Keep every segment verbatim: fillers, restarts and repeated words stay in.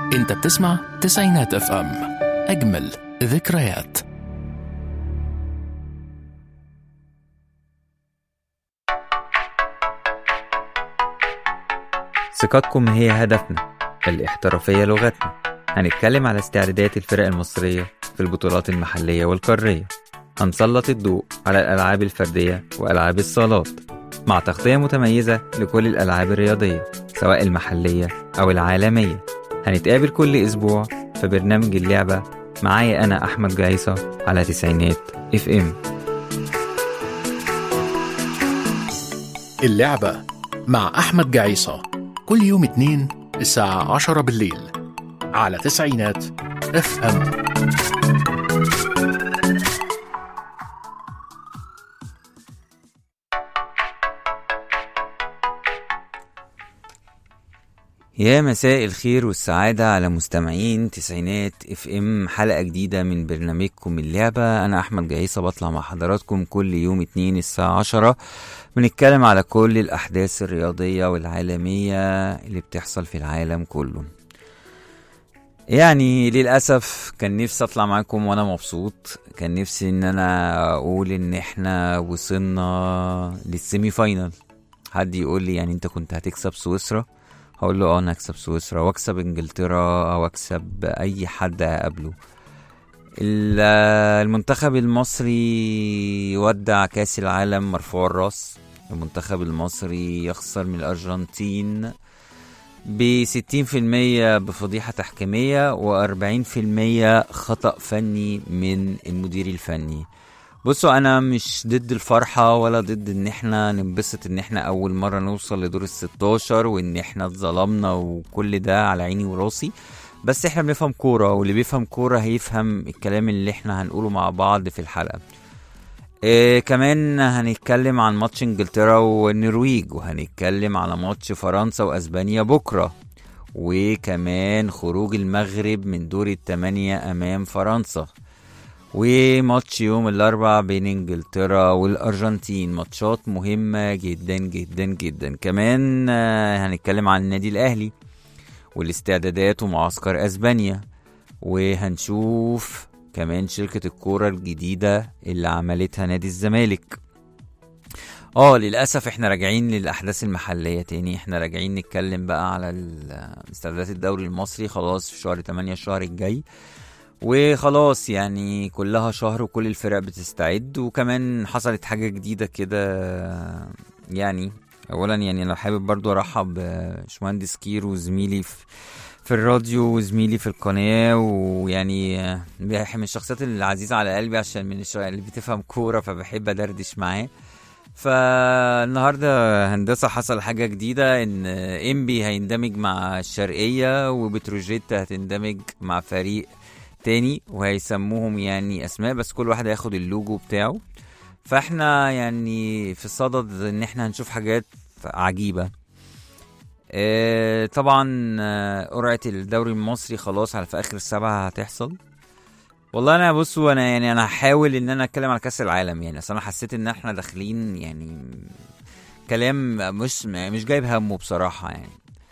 انت بتسمع تسعينات اف ام، اجمل ذكريات. ثقتكم هي هدفنا، الاحترافية لغتنا. هنتكلم على استعدادات الفرق المصرية في البطولات المحلية والقارية. هنسلط الضوء على الألعاب الفردية وألعاب الصالات، مع تغطية متميزة لكل الألعاب الرياضية سواء المحلية أو العالمية. هنتقابل كل أسبوع في برنامج اللعبة معايا أنا أحمد جعيصة على تسعينات اف ام. اللعبة مع أحمد جعيصة كل يوم اثنين الساعة عشرة بالليل على تسعينات اف ام. يا مساء الخير والسعادة على مستمعين تسعينات اف ام، حلقة جديدة من برنامجكم اللعبة. انا احمد جعيصة بطلع مع حضراتكم كل يوم اتنين الساعة عشرة، بنتكلم على كل الاحداث الرياضية والعالمية اللي بتحصل في العالم كله. يعني للأسف كان نفسي اطلع معاكم وانا مبسوط، كان نفسي ان انا اقول ان احنا وصلنا للسيمي فاينل. حد يقول لي يعني انت كنت هتكسب سويسرا؟ هقول له اه انا اكسب سويسرا واكسب انجلترا او اكسب اي حد اقابله. المنتخب المصري ودع كاس العالم مرفوع الراس. المنتخب المصري يخسر من الارجنتين بستين في المية بفضيحة تحكيمية واربعين في المية خطأ فني من المدير الفني. بصوا، انا مش ضد الفرحة ولا ضد ان احنا ننبسط ان احنا اول مرة نوصل لدور الستاشر وان احنا اتظلمنا وكل ده على عيني وراسي، بس احنا بنفهم كورة، واللي بيفهم كورة هيفهم الكلام اللي احنا هنقوله مع بعض في الحلقة. إيه كمان هنتكلم عن ماتش انجلترا والنرويج، وهنتكلم على ماتش فرنسا واسبانيا بكرة، وكمان خروج المغرب من دور الثمانية امام فرنسا، وماتش يوم الاربعاء بين انجلترا والارجنتين. ماتشات مهمة جدا جدا جدا. كمان هنتكلم عن النادي الاهلي والاستعدادات ومعسكر اسبانيا، وهنشوف كمان شركة الكورة الجديدة اللي عملتها نادي الزمالك. اه للأسف احنا راجعين للأحداث المحلية تاني، احنا راجعين نتكلم بقى على استعدادات الدوري المصري. خلاص في شهر تمانية الشهر الجاي، وخلاص يعني كلها شهر وكل الفرق بتستعد. وكمان حصلت حاجة جديدة كده. يعني اولا يعني انا حابب برضو ارحب باشمهندس كيرو زميلي في في الراديو وزميلي في القناة، ويعني من الشخصيات العزيزة على قلبي عشان من الشخصيات اللي بتفهم كورة فبحب ادردش معاه. فالنهاردة هندسة حصل حاجة جديدة، ان انبي هيندمج مع الشرقية وبتروجيت هتندمج مع فريق تاني، وهيسموهم يعني اسماء بس كل واحد هياخد اللوجو بتاعه. فاحنا يعني في صدد ان احنا هنشوف حاجات عجيبة. اه طبعا اه قرعة الدوري المصري خلاص على في اخر السبعة هتحصل. والله انا بصوا انا يعني انا هحاول ان انا اتكلم على كاس العالم، يعني اصل انا حسيت ان احنا داخلين يعني كلام مش مش جايب همه بصراحة يعني.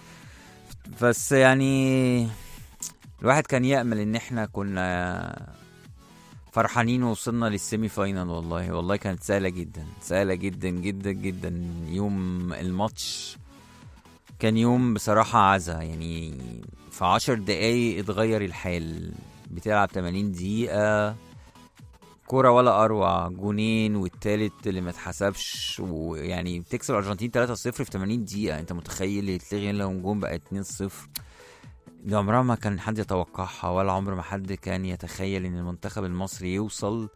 بس يعني الواحد كان يأمل ان احنا كنا فرحانين ووصلنا للسيمي فاينل. والله والله كانت سهلة جدا سهلة جدا جدا جدا. يوم الماتش كان يوم بصراحة عزا، يعني في عشر دقايق اتغير الحال. بتلعب تمانين دقيقة كورة ولا اروع، جونين والتالت اللي ما اتحسبش، ويعني بتكسب الارجنتين تلاتة صفر في تمانين دقيقة. انت متخيل يتلغي لهم جون بقى اتنين صفر؟ دي عمرها ما كان حد يتوقعها، ولا عمر ما حد كان يتخيل ان المنتخب المصري يوصل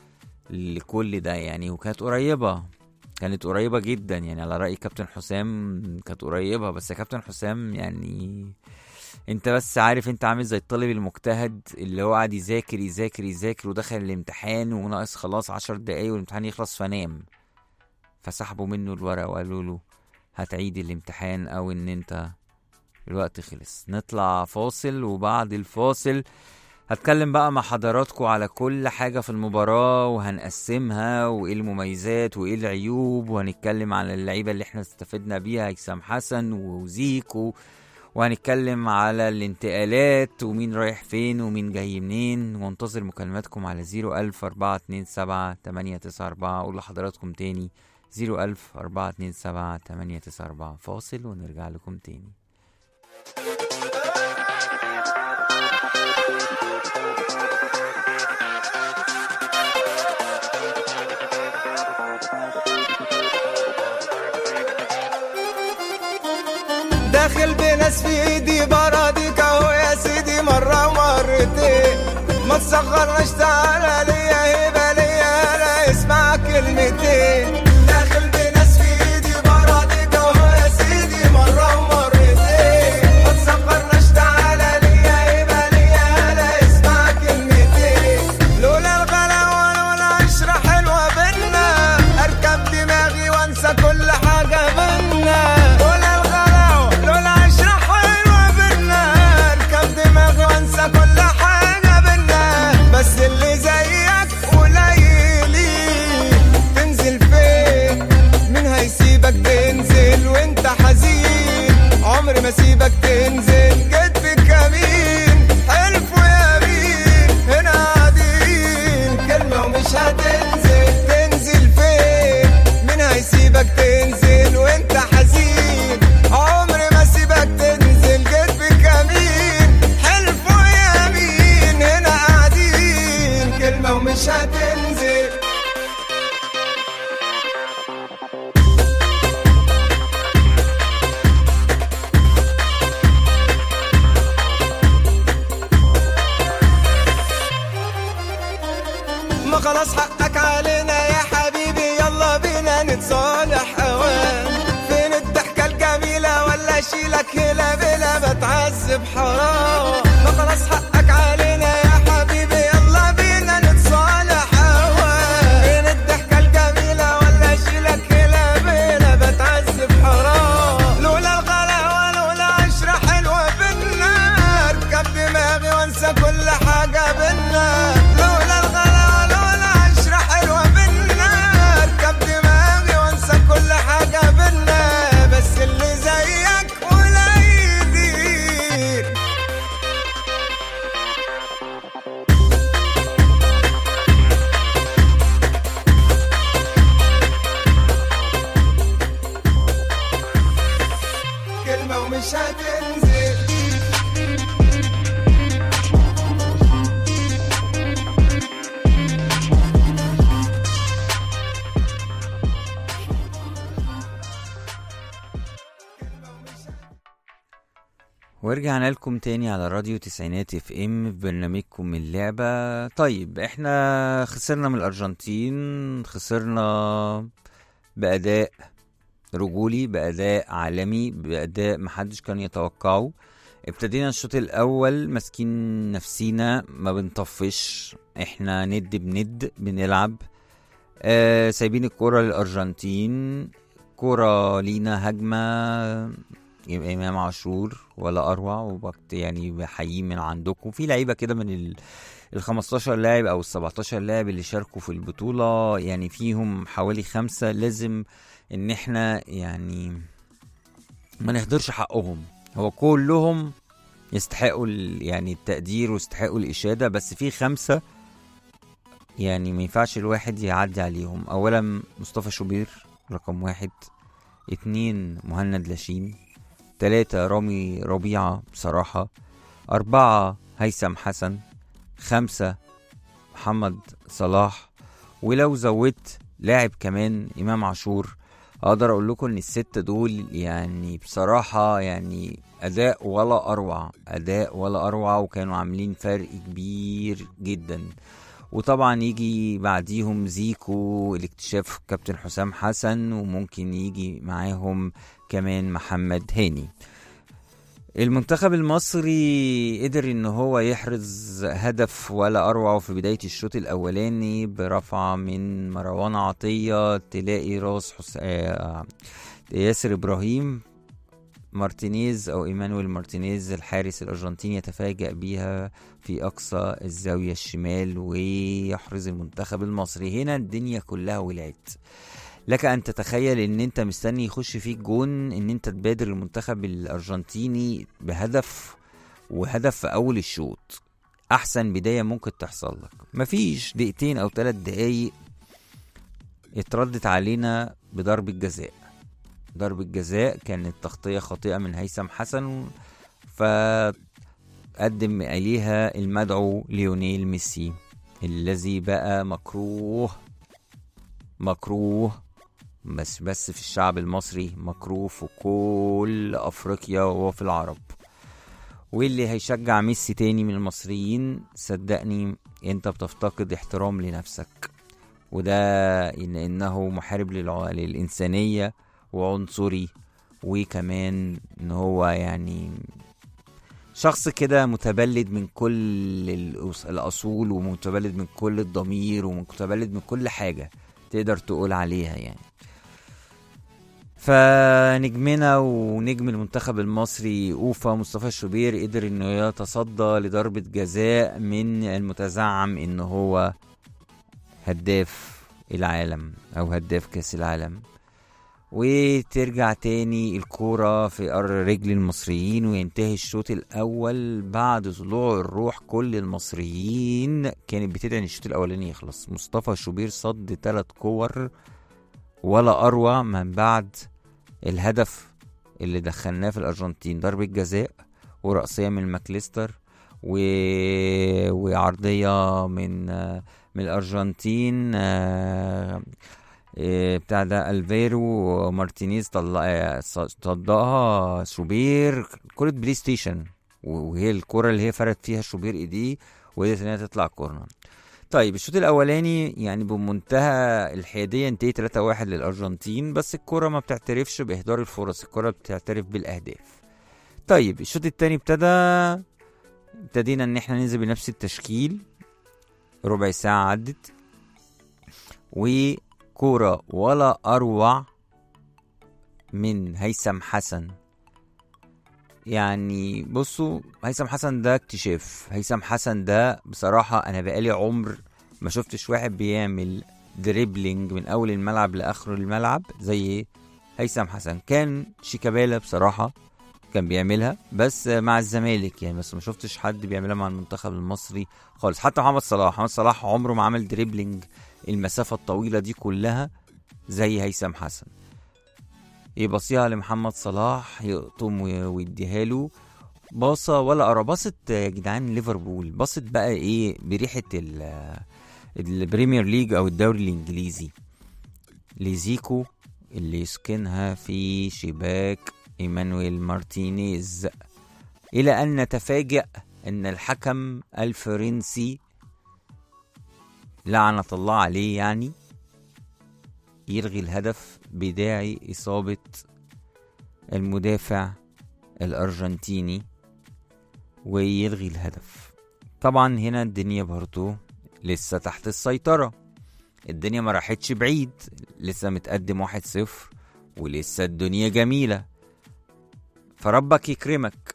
لكل ده يعني. وكانت قريبة كانت قريبة جدا يعني، على رأي كابتن حسام كانت قريبة. بس يا كابتن حسام يعني انت بس عارف انت عامل زي الطالب المجتهد اللي هو قاعد يذاكر يذاكر يذاكر ودخل الامتحان وناقص خلاص عشر دقايق والامتحان يخلص فنام، فسحبوا منه الورق وقالوا له هتعيد الامتحان او ان انت الوقت خلص. نطلع فاصل، وبعد الفاصل هتكلم بقى مع حضراتكم على كل حاجة في المباراة وهنقسمها وايه المميزات وايه العيوب، وهنتكلم على اللعيبة اللي احنا استفدنا بيها، هيثم حسن وزيكو وهنتكلم على الانتقالات ومين رايح فين ومين جاي منين. وانتظر مكالماتكم على زيرو ألف أربعة اتنين سبعة تمانية تسعة أربعة. أقول لحضراتكم تاني زيرو ألف أربعة اتنين سبعة تمانية تسعة أربعة. فاصل ونرجع لكم تاني. داخل بناس في ايدي براديك اهو يا سيدي مرة ومرتين، ما تصغرناش تعالى ليا هبة ليا لا اسمع كلمتين. داخل بناس في ايدي براديك اهو يا سيدي مرة ومرتين، ما تصغرناش تعالى ليا هبة ليا لا اسمع كلمتين. لولا الغلا ولولا عشرة حلوة بينا اركب دماغي وانسى كل حاجة بينا. كل حاجة بينا بس اللي زيك قليلين. تنزل فين مين هيسيبك تنزل وانت حزين؟ عمري ما سيبك تنزل جيت في كمين حلف ويمين هنا قاعدين كلمة ومش هتنزل. تنزل فين مين هيسيبك تنزل وانت حزين؟ عمري ما سيبك تنزل جيت في كمين حلف ومش هتنزل. ما خلاص حقك علينا يا حبيبي يلا بينا نتصالح اوان. فين الضحكة الجميلة ولا اشيلك هلا بلا بتعذب حرام. ما خلاص حقك علينا يا حبيبي يلا بينا نتصالح اوان. فين الضحكة الجميلة ولا اشيلك هلا بلا بتعذب حرام. لولا الغلا ولولا عشرة حلوة بينا اركب دماغي وانسى كل حاجة بينا. لولا الغلا ولولا عشرة حلوة بينا اركب دماغي وانسى كل حاجة بينا بس اللي زيك قليلين. كلمة ومش هتنزل. ورجعنا لكم تاني على راديو تسعينات اف ام في برنامجكم اللعبة. طيب احنا خسرنا من الارجنتين، خسرنا بأداء رجولي، بأداء عالمي، بأداء محدش كان يتوقعه. ابتدينا الشوط الاول ماسكين نفسينا ما بنطفش، احنا ند بند بنلعب، آه سايبين الكرة للارجنتين، كرة لينا هجمة يبقى امام عاشور ولا اروع. ووقت يعني بحييه من عندكم في لعيبه كده من ال ال خمستاشر لاعب او ال سبعتاشر لاعب اللي شاركوا في البطوله، يعني فيهم حوالي خمسه لازم ان احنا يعني ما نهدرش حقهم. هو كلهم يستحقوا يعني التقدير ويستحقوا الاشاده، بس في خمسه يعني ما ينفعش الواحد يعدي عليهم. اولا مصطفى شوبير رقم واحد، اتنين مهند لاشين، تلاتة رامي ربيعة بصراحة، أربعة هيثم حسن، خمسة محمد صلاح، ولو زودت لاعب كمان إمام عاشور أقدر أقول لكم إن الستة دول يعني بصراحة يعني أداء ولا أروع، أداء ولا أروع، وكانوا عاملين فرق كبير جدا. وطبعا يجي بعديهم زيكو الاكتشاف كابتن حسام حسن، وممكن يجي معاهم كمان محمد هاني. المنتخب المصري قدر ان هو يحرز هدف ولا اروع في بداية الشوط الاولاني برفعة من مروان عطية، تلاقي راس حس... ياسر ابراهيم مارتينيز او ايمانويل مارتينيز الحارس الارجنتيني يتفاجأ بيها في اقصى الزاوية الشمال ويحرز المنتخب المصري. هنا الدنيا كلها ولعت، لك ان تتخيل ان انت مستني يخش فيك جون ان انت تبادر المنتخب الارجنتيني بهدف، وهدف في اول الشوط. احسن بداية ممكن تحصل لك. مفيش دقيقتين او ثلاث دقايق اتردت علينا بضربة جزاء. ضربة جزاء كانت تغطية خاطئة من هيثم حسن، فقدم عليها المدعو ليونيل ميسي الذي بقى مكروه مكروه بس بس في الشعب المصري، مكروه في كل افريقيا وفي العرب. واللي هيشجع ميسي تاني من المصريين صدقني انت بتفتقد احترام لنفسك، وده إن انه محارب للع... للإنسانية وعنصري، وكمان ان هو يعني شخص كده متبلد من كل الأصول، ومتبلد من كل الضمير، ومتبلد من كل حاجة تقدر تقول عليها يعني. فنجمنا ونجم المنتخب المصري أوفا مصطفى شوبير قدر انه يتصدى لضربة جزاء من المتزعم انه هو هداف العالم او هداف كاس العالم، وترجع تاني الكورة في رجل المصريين، وينتهي الشوط الاول بعد طلوع الروح. كل المصريين كانت بتدعي ان الشوط الاولاني يخلص. مصطفى شوبير صد ثلاث كور ولا اروع من بعد الهدف اللي دخلناه في الارجنتين، ضربة جزاء ورأسية من ماكليستر و... وعرضية من من الارجنتين بتاع ده الفيرو مارتينيز طلع صدها شوبير، كرة بلاي ستيشن، وهي الكرة اللي هي فرد فيها شوبير ايديه وقدرت انها تطلع كورنر. طيب الشوط الاولاني يعني بمنتهى الحياديه انتهى ثلاثة واحد للارجنتين، بس الكره ما بتعترفش باهدار الفرص، الكره بتعترف بالاهداف. طيب الشوط الثاني ابتدى ابتدينا ان احنا ننزل بنفس التشكيل. ربع ساعه عدت وكوره ولا اروع من هيثم حسن. يعني بصوا هيثم حسن ده اكتشاف. هيثم حسن ده بصراحة انا بقالي عمر ما شفتش واحد بيعمل دريبلينج من اول الملعب لاخر الملعب زي هيثم حسن. كان شيكابالا بصراحة كان بيعملها بس مع الزمالك يعني، بس ما شفتش حد بيعملها مع المنتخب المصري خالص. حتى محمد صلاح محمد صلاح عمره ما عمل دريبلينج المسافة الطويلة دي كلها زي هيثم حسن. يبصيها لمحمد صلاح يقطم ويديها له باصه ولا ارى. باصت يا جدعان ليفربول، باصت بقى ايه بريحه البريمير ليج او الدوري الانجليزي لزيكو اللي يسكنها في شباك ايمانويل مارتينيز، الى ان نتفاجأ ان الحكم الفرنسي لعنة الله عليه يعني يلغي الهدف بداعي إصابة المدافع الأرجنتيني ويلغي الهدف. طبعا هنا الدنيا برضو لسه تحت السيطرة، الدنيا ما راحتش بعيد، لسه متقدم واحد صفر ولسه الدنيا جميلة. فربك يكرمك.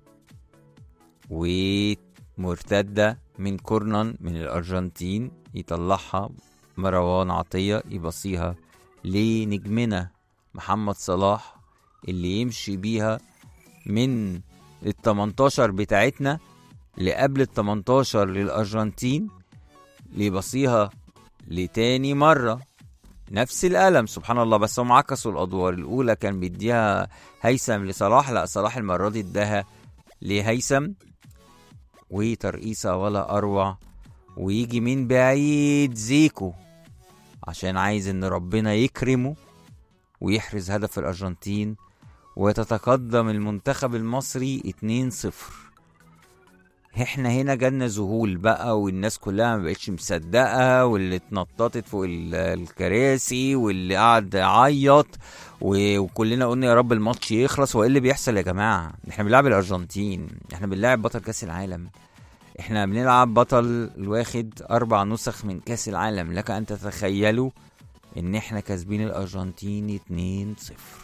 ومرتدة من كورنر من الأرجنتين يطلعها مروان عطية يبصيها لنجمنا محمد صلاح اللي يمشي بيها من التمنتاشر بتاعتنا لقبل التمنتاشر للأرجنتين، ليبصيها لتاني مرة نفس القلم سبحان الله. بس هم عكسوا الأدوار، الأولى كان بيديها هيثم لصلاح، لا صلاح المرة دي اداها لهيثم، وترقيصة ولا أروع. ويجي من بعيد زيكو عشان عايز ان ربنا يكرمه ويحرز هدف الارجنتين وتتقدم المنتخب المصري اتنين صفر. احنا هنا جالنا ذهول بقى، والناس كلها ما بقتش مصدقه، واللي اتنططت فوق الكراسي واللي قعد يعيط، وكلنا قلنا يا رب الماتش يخلص. وايه اللي بيحصل يا جماعه؟ احنا بنلعب الارجنتين، احنا بنلعب بطل كاس العالم، احنا بنلعب بطل الواخد اربع نسخ من كاس العالم. لك ان تتخيلوا ان احنا كاسبين الارجنتين اتنين صفر.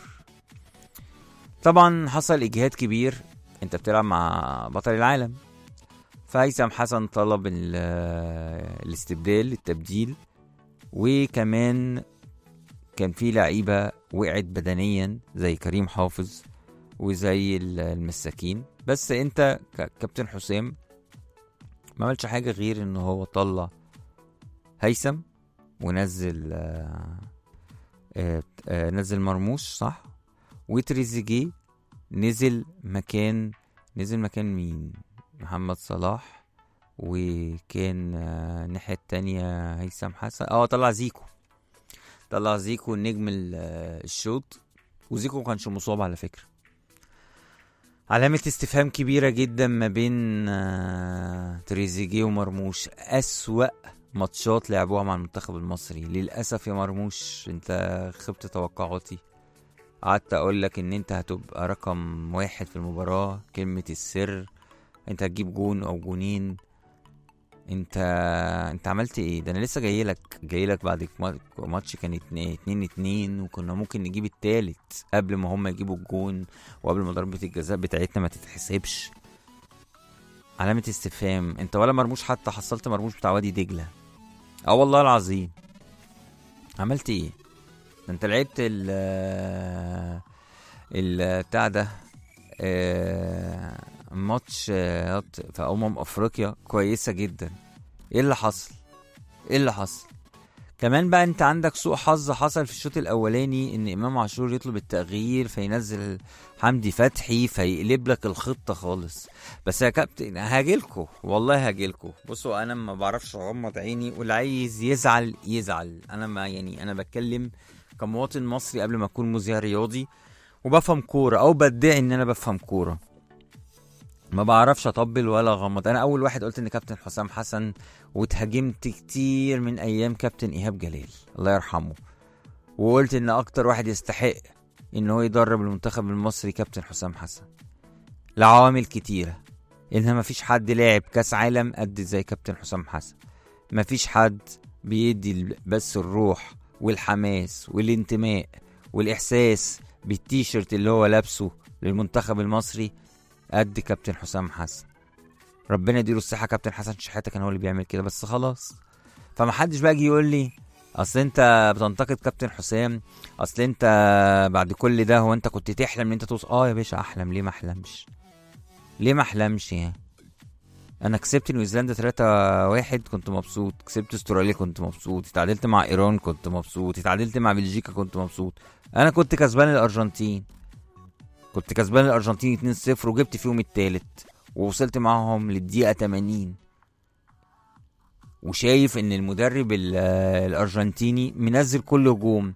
طبعا حصل اجهاد كبير، انت بتلعب مع بطل العالم. فهيثم حسن طلب الاستبدال التبديل، وكمان كان في لعيبة وقعت بدنيا زي كريم حافظ وزي المساكين، بس انت كابتن حسام ما عملش حاجة غير ان هو طلع هيثم ونزل آآ آآ نزل مرموش صح، وتريزيجيه نزل مكان نزل مكان مين؟ محمد صلاح، وكان الناحية التانية هيثم حسن. اه طلع زيكو طلع زيكو النجم الشوط، وزيكو مكانش مصاب على فكرة. علامة استفهام كبيرة جدا ما بين تريزيجيه ومرموش. أسوأ ماتشات لعبوها مع المنتخب المصري للأسف يا مرموش. انت خبت توقعاتي، قعدت اقول لك ان انت هتبقى رقم واحد في المباراة، كلمة السر انت هتجيب جون او جونين. انت انت عملت ايه؟ ده انا لسه جاي لك جاي لك بعد ماتش كان اتنين اتنين وكنا ممكن نجيب التالت قبل ما هم يجيبوا الجون وقبل ما ضربة الجزاء بتاعتنا ما تتحسبش. علامة استفهام. انت ولا مرموش حتى حصلت مرموش بتاع وادي دجلة. اه والله العظيم عملت ايه؟ ده انت لعبت ال ال بتاع ده ماتش في امم افريقيا كويسه جدا. ايه اللي حصل؟ ايه اللي حصل؟ كمان بقى انت عندك سوء حظ حصل في الشوط الاولاني ان امام عاشور يطلب التغيير فينزل حمدي فتحي فيقلب لك الخطه خالص. بس يا كابتن هاجيلكوا والله هاجيلكوا. بصوا انا ما بعرفش اغمض عيني، واللي عايز يزعل يزعل. انا ما يعني انا بتكلم كمواطن مصري قبل ما اكون مذيع رياضي وبفهم كوره او بدعي ان انا بفهم كوره. ما بعرفش اطبل ولا غمض. انا اول واحد قلت ان كابتن حسام حسن، واتهاجمت كتير من ايام كابتن ايهاب جلال الله يرحمه، وقلت ان اكتر واحد يستحق ان هو يدرب المنتخب المصري كابتن حسام حسن لعوامل كتيره. انها ما فيش حد لاعب كاس عالم قد زي كابتن حسام حسن. ما فيش حد بيدي بس الروح والحماس والانتماء والاحساس بالتيشيرت اللي هو لابسه للمنتخب المصري قد كابتن حسام حسن. ربنا يديله الصحة. كابتن حسن شحاتة كان هو اللي بيعمل كده بس خلاص. فما حدش بقى يجي يقول لي اصل انت بتنتقد كابتن حسام، اصل انت بعد كل ده هو انت كنت تحلم ان انت توصل. اه يا باشا احلم، ليه ما احلمش؟ ليه ما احلمش يعني؟ انا كسبت نيوزيلندا ثلاثة واحد كنت مبسوط، كسبت استراليا كنت مبسوط، اتعادلت مع ايران كنت مبسوط، اتعادلت مع بلجيكا كنت مبسوط. انا كنت كسبان الارجنتين كنت كسبان الارجنتين اتنين صفر وجبت فيهم التالت ووصلت معهم للدقيقة تمانين، وشايف ان المدرب الارجنتيني منزل كل هجوم.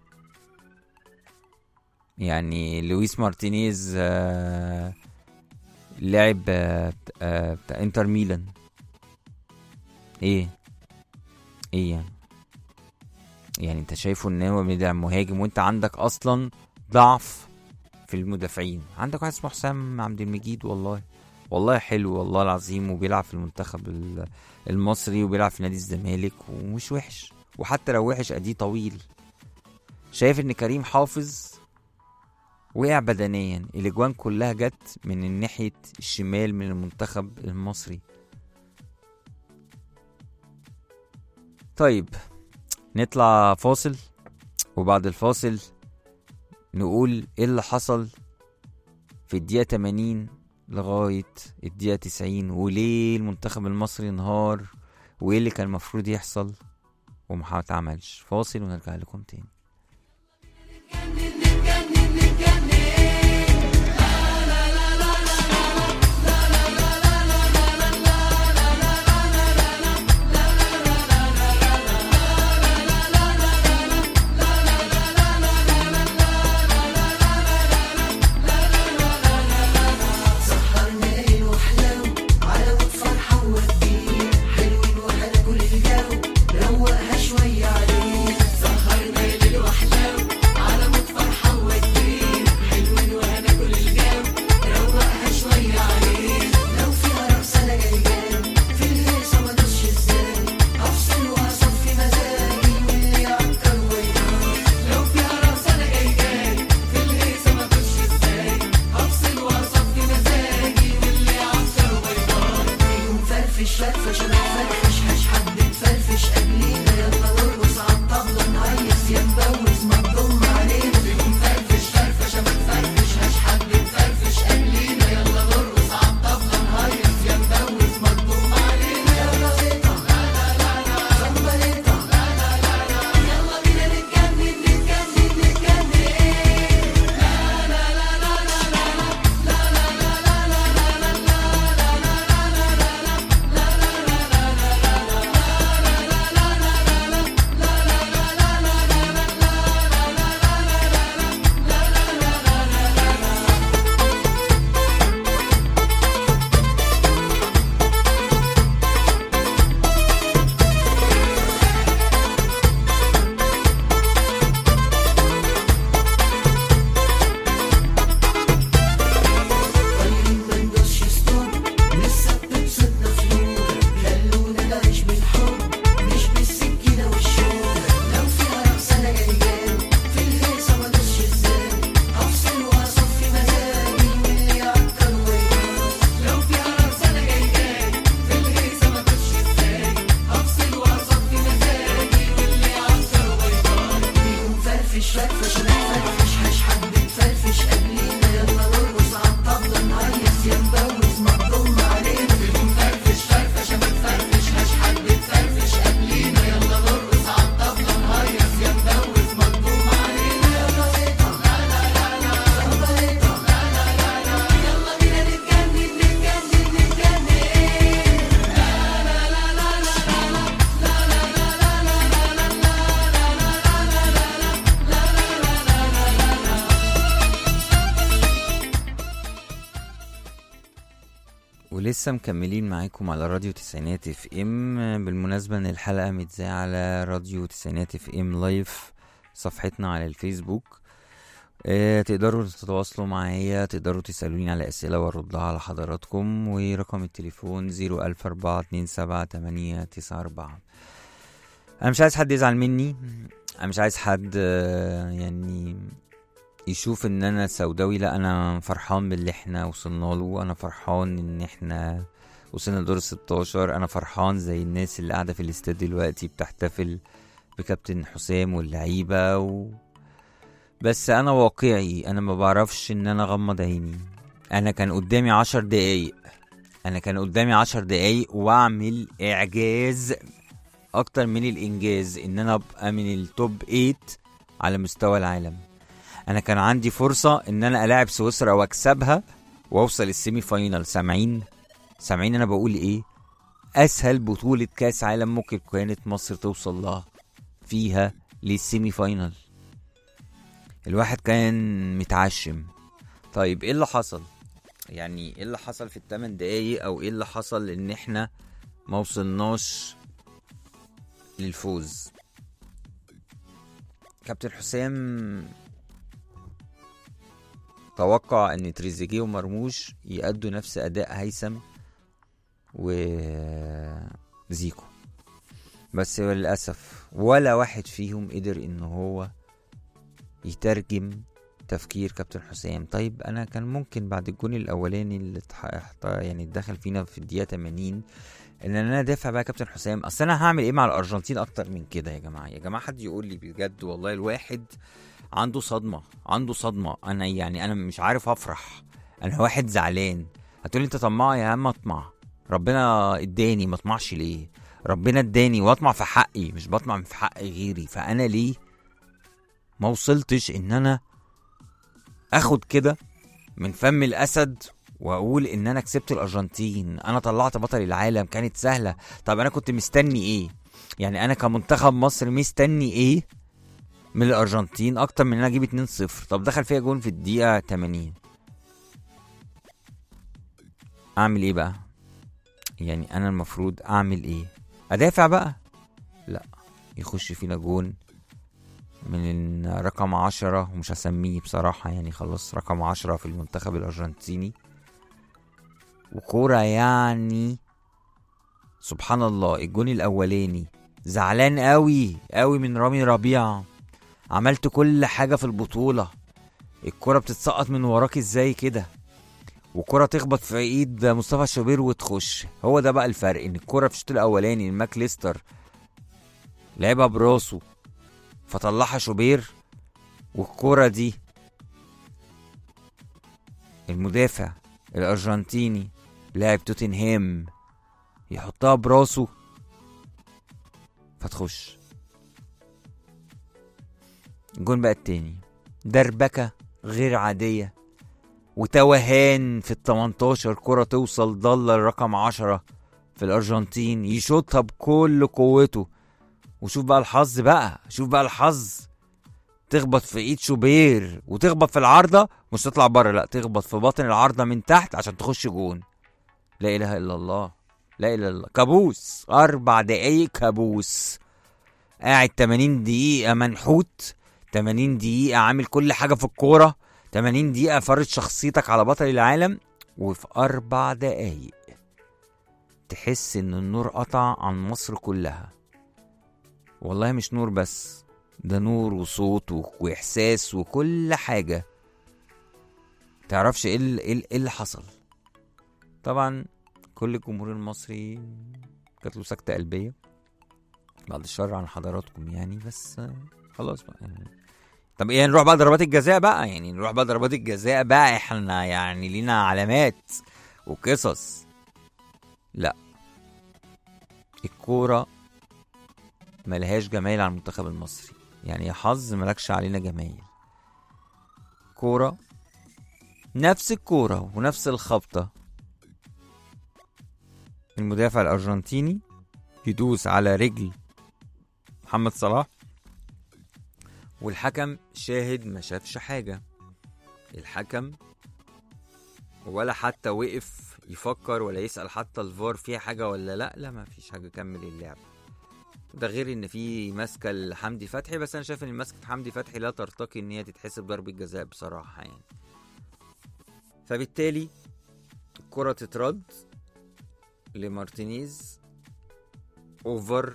يعني لويس مارتينيز لاعب بتاع انتر ميلان. ايه ايه يعني يعني انت شايفه ان هو بيدعم مهاجم وانت عندك اصلا ضعف في المدافعين. عندك واحد اسمه حسام عبد المجيد والله والله حلو والله العظيم، وبيلعب في المنتخب المصري وبيلعب في نادي الزمالك ومش وحش، وحتى لو وحش اديه طويل. شايف ان كريم حافظ وقع بدنيا، الاجوان كلها جت من الناحية الشمال من المنتخب المصري. طيب نطلع فاصل، وبعد الفاصل نقول ايه اللي حصل في الدقيقة تمانين لغاية الدقيقة تسعين، وليه المنتخب المصري انهار، وايه اللي كان المفروض يحصل وما اتعملش. فاصل ونرجع لكم تاني. روقها شوية عليه، سهرنا ليل وأحلام على مدفع ولسه مكملين معاكم على راديو تسعينات اف ام. بالمناسبة ان الحلقة متذاعة على راديو تسعينات اف ام لايف، صفحتنا على الفيسبوك. اه تقدروا تتواصلوا معايا، تقدروا تسألوني على اسئلة واردها على حضراتكم، ورقم التليفون زيرو الف اربعة اتنين سبعة تمانية تسعة اربعة. انا مش عايز حد يزعل مني، انا مش عايز حد اه يعني يشوف ان انا سوداوي. لا، انا فرحان باللي احنا وصلنا له، انا فرحان ان احنا وصلنا لدور ستاشر، انا فرحان زي الناس اللي قاعده في الاستاد دلوقتي بتحتفل بكابتن حسام واللعيبه و... بس انا واقعي، انا ما بعرفش ان انا اغمض عيني. انا كان قدامي عشر دقايق انا كان قدامي عشر دقايق واعمل اعجاز اكتر من الانجاز، ان انا ابقى من التوب تمانية على مستوى العالم. انا كان عندي فرصة ان انا الاعب سويسرا واكسبها واوصل السيمي فاينال. سامعين سامعين انا بقول ايه؟ اسهل بطولة كاس عالم ممكن كانت مصر توصل لها فيها للسيمي فاينال. الواحد كان متعشم. طيب ايه اللي حصل؟ يعني ايه اللي حصل في الثمان دقايق، او ايه اللي حصل ان احنا ما وصلناش للفوز؟ كابتن حسام توقع ان تريزيجيه ومرموش يأدوا نفس اداء هيثم وزيكو، بس للأسف ولا واحد فيهم قدر ان هو يترجم تفكير كابتن حسام. طيب انا كان ممكن بعد الجون الاولاني اللي يعني اتدخل فينا في الدقيقه تمانين ان انا دافع بقى كابتن حسام. اصل انا هعمل ايه مع الارجنتين اكتر من كده؟ يا جماعه يا جماعه حد يقول لي بجد، والله الواحد عنده صدمة عنده صدمة انا يعني انا مش عارف افرح، انا واحد زعلان. هتقولي انت طماع، يا عم اطمع، ربنا اداني، ما اطمعش ليه؟ ربنا اداني واطمع في حقي، مش بطمع في حق غيري. فانا ليه ما وصلتش ان انا اخد كده من فم الاسد واقول ان انا كسبت الارجنتين، انا طلعت بطل العالم، كانت سهلة. طب انا كنت مستني ايه؟ يعني انا كمنتخب مصر مستني ايه من الارجنتين اكتر من ان انا اجيب اتنين صفر؟ طب دخل فيها جون في الدقيقه تمانين، اعمل ايه بقى؟ يعني انا المفروض اعمل ايه؟ ادافع بقى؟ لا، يخش فينا جون من رقم عشرة، ومش هسميه بصراحه، يعني خلاص رقم عشرة في المنتخب الارجنتيني، وكوره يعني سبحان الله. الجون الاولاني زعلان قوي قوي من رامي ربيعه، عملت كل حاجة في البطولة، الكرة بتتسقط من وراك ازاي كده، وكرة تخبط في ايد مصطفى شوبير وتخش. هو ده بقى الفرق، ان الكرة في الشوط الاولاني الماكليستر لعبها براسه فطلعها شوبير، والكرة دي المدافع الارجنتيني لاعب توتنهام يحطها براسه فتخش. الجون بقى التاني دربكة غير عادية وتوهان في التمنتاشر، كرة توصل ضل الرقم عشرة في الارجنتين يشوطها بكل قوته. وشوف بقى الحظ بقى شوف بقى الحظ تخبط في ايد شوبير وتخبط في العارضة، مش تطلع بره، لا تخبط في باطن العارضة من تحت عشان تخش جون. لا اله الا الله، لا اله الا الله. كابوس، اربع دقايق كابوس، قاعد تمانين دقيقة منحوت، تمانين دقيقة عامل كل حاجة في الكورة، تمانين دقيقة فرض شخصيتك على بطل العالم، وفي أربع دقايق تحس إن النور قطع عن مصر كلها. والله مش نور بس، ده نور وصوت وإحساس وكل حاجة. تعرفش إيه اللي حصل. طبعا كل الجمهور المصري كانت له سكتة قلبية بعد الشر عن حضراتكم يعني، بس خلاص بقى يعني. طب ايه، نروح بقى ضربات الجزاء بقى يعني نروح بقى ضربات الجزاء بقى احنا يعني لينا علامات وقصص. لا، الكورة ملهاش جمايل على المنتخب المصري، يعني يا حظ ملكش علينا جمايل. كورة نفس الكورة ونفس الخبطة، المدافع الارجنتيني يدوس على رجل محمد صلاح والحكم شاهد ما شافش حاجة. الحكم ولا حتى وقف يفكر ولا يسأل حتى الفار فيها حاجة ولا لا. لا ما فيش حاجة، كمل اللعب. ده غير ان في ماسكة لحمدي فتحي، بس انا شايف ان ماسكة حمدي فتحي لا ترتقي ان هي تتحسب ضربة جزاء بصراحة يعني. فبالتالي الكرة تترد لمارتينيز اوفر.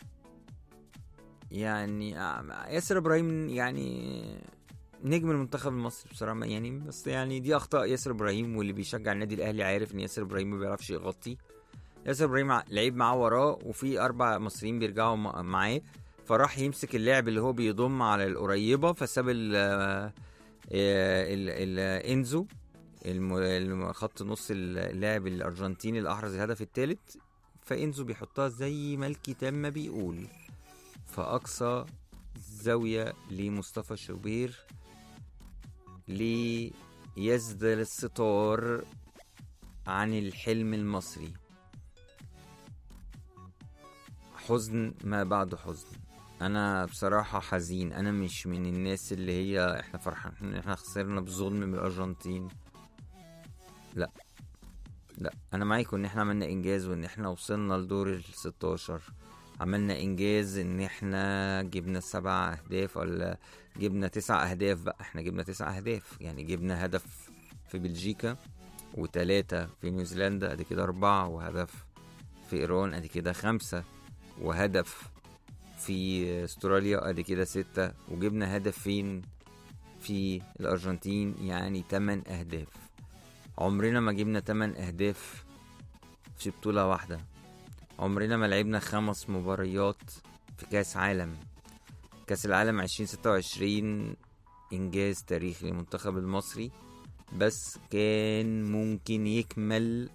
يعني ياسر ابراهيم يعني نجم المنتخب المصري بصراحه يعني، بس يعني دي اخطاء ياسر ابراهيم، واللي بيشجع النادي الاهلي عارف ان ياسر ابراهيم ما بيعرفش يغطي. ياسر ابراهيم لعيب معاه وراه وفي اربع مصريين بيرجعوا معاه، فراح يمسك اللعب اللي هو بيضم على القريبه، فساب ال الانزو خط نص اللاعب الارجنتيني اللي احرز الهدف الثالث، فانزو بيحطها زي ما الكتاب ما بيقول فاقصى زاويه لمصطفى شوبير ليسدل الستار عن الحلم المصري. حزن ما بعد حزن. انا بصراحة حزين. انا مش من الناس اللي هي احنا فرحانين احنا خسرنا بظلم من الارجنتين، لا لا انا معاكم ان احنا عملنا انجاز وان احنا وصلنا لدور الستاشر. عملنا انجاز ان احنا جبنا سبع اهداف ولا جبنا تسع اهداف بقى. احنا جبنا تسع اهداف يعني جبنا هدف في بلجيكا وتلاتة في نيوزيلندا ادي كده اربعة، وهدف في ايران ادي كده خمسة، وهدف في استراليا ادي كده ستة، وجبنا هدفين في الارجنتين يعني تمن اهداف. عمرنا ما جبنا تمن اهداف في بطولة واحدة. عمرنا ما لعبنا خمس مباريات في كاس عالم. كاس العالم عشرين ستة وعشرين انجاز تاريخي للمنتخب المصري، بس كان ممكن يكمل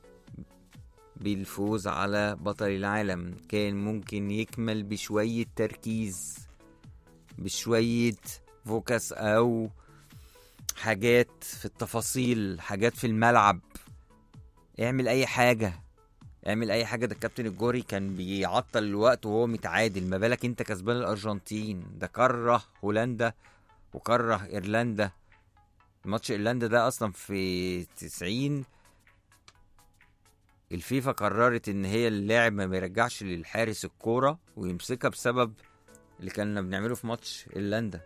بالفوز على بطل العالم. كان ممكن يكمل بشوية تركيز، بشوية فوكس او حاجات في التفاصيل، حاجات في الملعب. اعمل اي حاجة، اعمل اي حاجة. ده الكابتن الجوري كان بيعطل الوقت وهو متعادل، ما بالك انت كسبان الارجنتين. ده كره هولندا وكره ايرلندا. ماتش ايرلندا ده اصلا في تسعين الفيفا قررت ان هي اللاعب ما بيرجعش للحارس الكورة ويمسكها بسبب اللي كنا بنعمله في ماتش ايرلندا.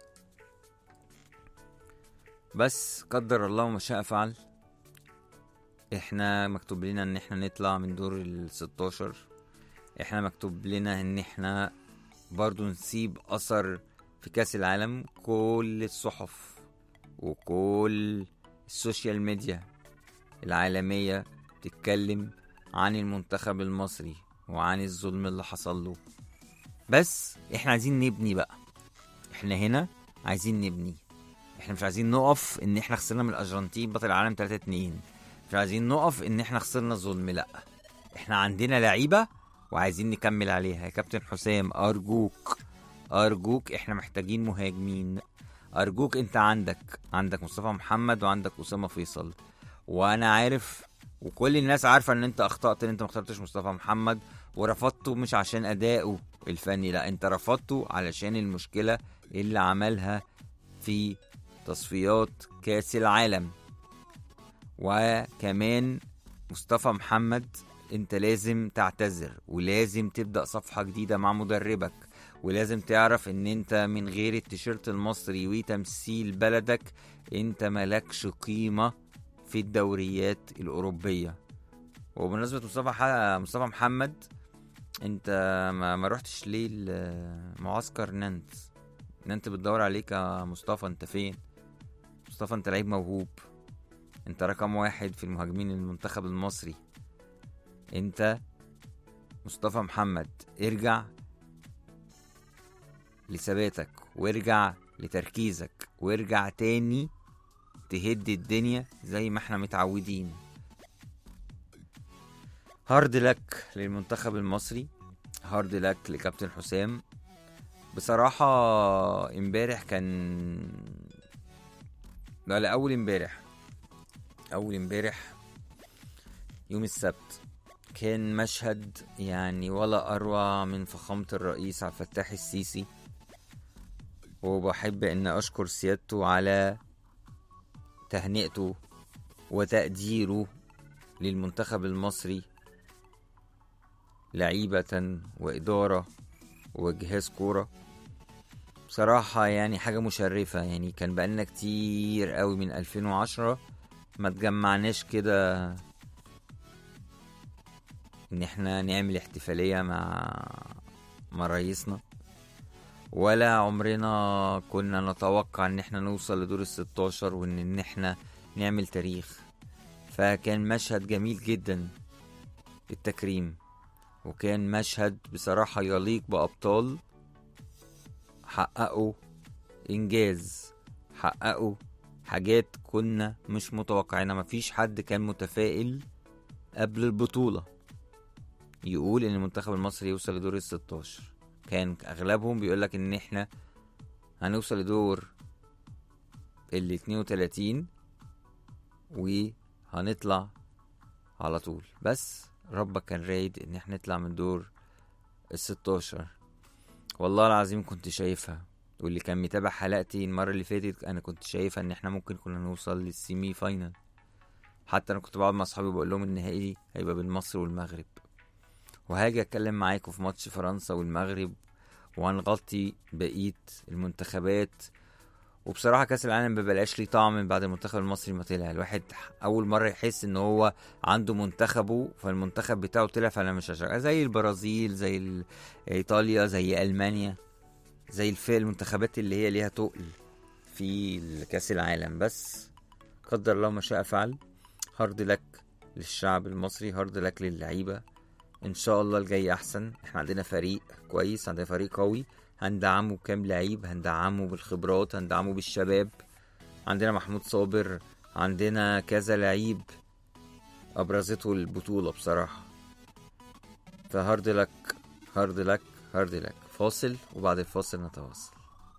بس قدر الله ما شاء فعل. احنا مكتوب لنا ان احنا نطلع من دور الستاشر. احنا مكتوب لنا ان احنا برضو نسيب اثر في كاس العالم. كل الصحف وكل السوشيال ميديا العالمية تتكلم عن المنتخب المصري وعن الظلم اللي حصل له. بس احنا عايزين نبني بقى. احنا هنا عايزين نبني. احنا مش عايزين نقف ان احنا خسرنا من الارجنتين بطل العالم تلاتة اتنين. مش عايزين نقف ان احنا خسرنا ظلم، لا احنا عندنا لعيبة وعايزين نكمل عليها. يا كابتن حسام ارجوك ارجوك احنا محتاجين مهاجمين. ارجوك انت عندك عندك مصطفى محمد وعندك اسامة فيصل، وانا عارف وكل الناس عارفة ان انت اخطأت ان انت ما اخترتش مصطفى محمد ورفضته مش عشان اداؤه الفني، لا انت رفضته علشان المشكلة اللي عملها في تصفيات كاس العالم. وكمان مصطفى محمد انت لازم تعتذر ولازم تبدأ صفحة جديدة مع مدربك، ولازم تعرف ان انت من غير التيشيرت المصري وتمثيل بلدك انت ملكش قيمة في الدوريات الأوروبية. وبمناسبة مصطفى مصطفى محمد، انت ما, ما روحتش ليه معسكر نانت؟ نانت بتدور عليك يا مصطفى، انت فين؟ مصطفى انت لعيب موهوب، انت رقم واحد في المهاجمين المنتخب المصري. انت مصطفى محمد ارجع لثباتك وارجع لتركيزك وارجع تاني تهد الدنيا زي ما احنا متعودين. هارد لك للمنتخب المصري، هارد لك لكابتن حسام. بصراحة امبارح كان لا اول امبارح اول امبارح يوم السبت كان مشهد يعني ولا اروع من فخامة الرئيس عبد الفتاح السيسي. وبحب ان اشكر سيادته على تهنئته وتقديره للمنتخب المصري لعيبة وإدارة وجهاز كورة بصراحة يعني حاجة مشرفة. يعني كان بقالنا كتير قوي من ألفين وعشرة ما تجمعناش كده ان احنا نعمل احتفالية مع مع رئيسنا، ولا عمرنا كنا نتوقع ان احنا نوصل لدور الستاشر وان ان احنا نعمل تاريخ. فكان مشهد جميل جدا التكريم، وكان مشهد بصراحة يليق بأبطال حققوا إنجاز، حققوا حاجات كنا مش متوقعينها. مفيش حد كان متفائل قبل البطولة يقول ان المنتخب المصري يوصل لدور الستاشر. كان اغلبهم بيقولك ان احنا هنوصل لدور ال اتنين وتلاتين وهنطلع على طول، بس ربك كان رايد ان احنا نطلع من دور الستاشر. والله العظيم كنت شايفها، واللي كان متابع حلقتي المرة اللي فاتت انا كنت شايفها ان احنا ممكن كنا نوصل للسيمي فاينل. حتى انا كنت بقعد مع اصحابي بقول لهم النهائي هيبقى بين مصر والمغرب، وهاجي اتكلم معاكم في ماتش فرنسا والمغرب وهنغطي بقية المنتخبات. وبصراحة كاس العالم ببلاش لي طعم من بعد المنتخب المصري ما طلع. الواحد اول مرة يحس ان هو عنده منتخبه، فالمنتخب بتاعه طلع فانا مش هشجع. زي البرازيل، زي ايطاليا، زي المانيا، زي الفئة المنتخبات اللي هي ليها تقل في كاس العالم. بس قدر الله ما شاء فعل. هارد لك للشعب المصري، هارد لك للعيبة، ان شاء الله الجاي احسن. احنا عندنا فريق كويس، عندنا فريق قوي، هندعمه بكام لعيب، هندعمه بالخبرات، هندعمه بالشباب. عندنا محمود صابر، عندنا كذا لعيب ابرزته البطولة بصراحة. فهارد لك هارد لك هارد لك. فاصل وبعد الفاصل نتواصل.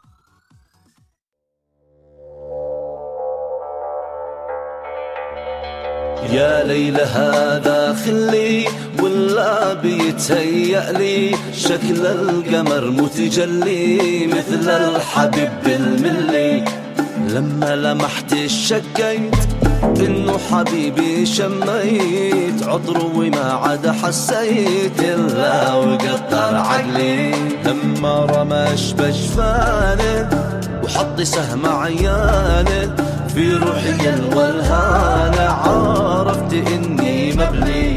يا ليلى هذا خلي ولا بيتهيأ لي شكل القمر متجلي مثل الحبيب بالملي. لما لمحت شكيت انه حبيبي، شميت عطره وما عاد حسيت الا وقطر عقلي. لما رماش بجفانه وحط سهم عيانه في روحي الولهانة، عرفت إني مبلي.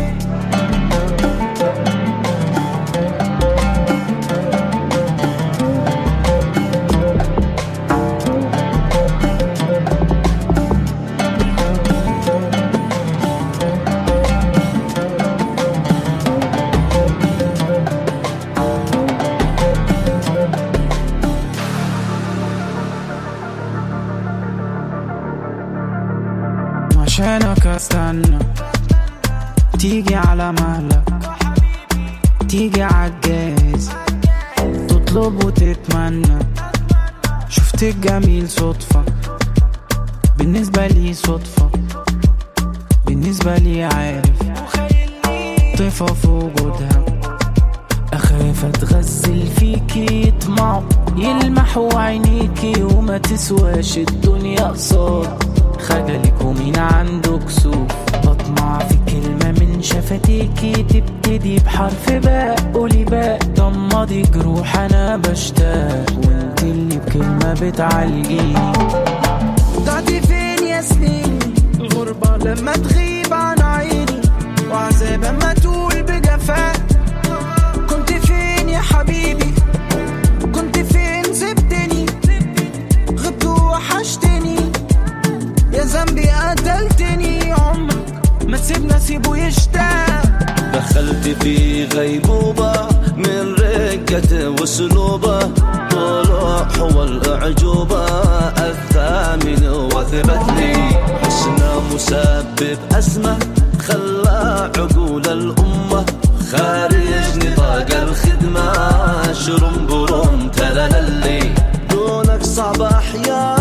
عشانك استنى تيجي على مهلك، تيجي عالجاز تطلب وتتمنى. شفت الجميل صدفة بالنسبة لي، صدفة بالنسبة لي. عارف طيفة في وجودها، أخاف أتغزل فيكي، يطمع يلمحوا عينيكي وما تسواش الدنيا قصاد خجلك ومين عنده كسوف. بطمع في كلمة من شفتيكي تبتدي بحرف باء، قولي باء ضمضي جروح أنا بشتاق، وانت اللي بكلمة بتعالجيني. ضعتي فين يا سنين الغربة لما تغيب عن عيني، وعذاب اما تقول بجفاء. كنت فين يا حبيبي، كنت فين سبتني، غبت وحشتني، يا ذنبي قتلتني. عمرك ما تسيبنا سيبه يشتاق. دخلت في غيبوبة من رقة وسلوبة، طلوع هو الأعجوبة الثامن وثبت لي. حسنا مسبب أزمة خلى عقول الأمة خارج نطاق الخدمة، شرم برم تلالي. دونك صعب أحياء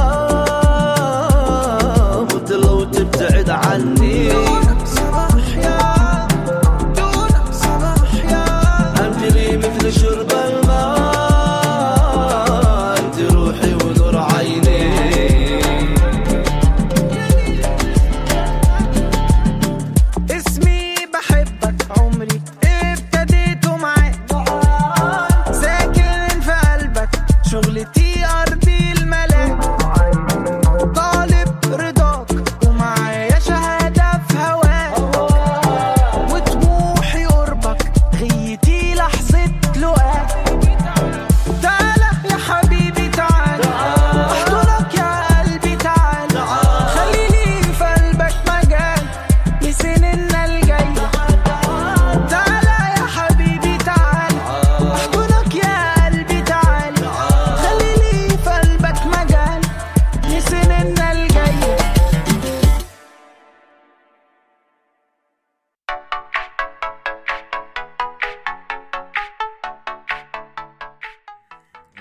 لو تبتعد عني، دونك صباح يا دونك صباح يا. أنت لي مثل شرب الماء، أنت روحي ونور عيني.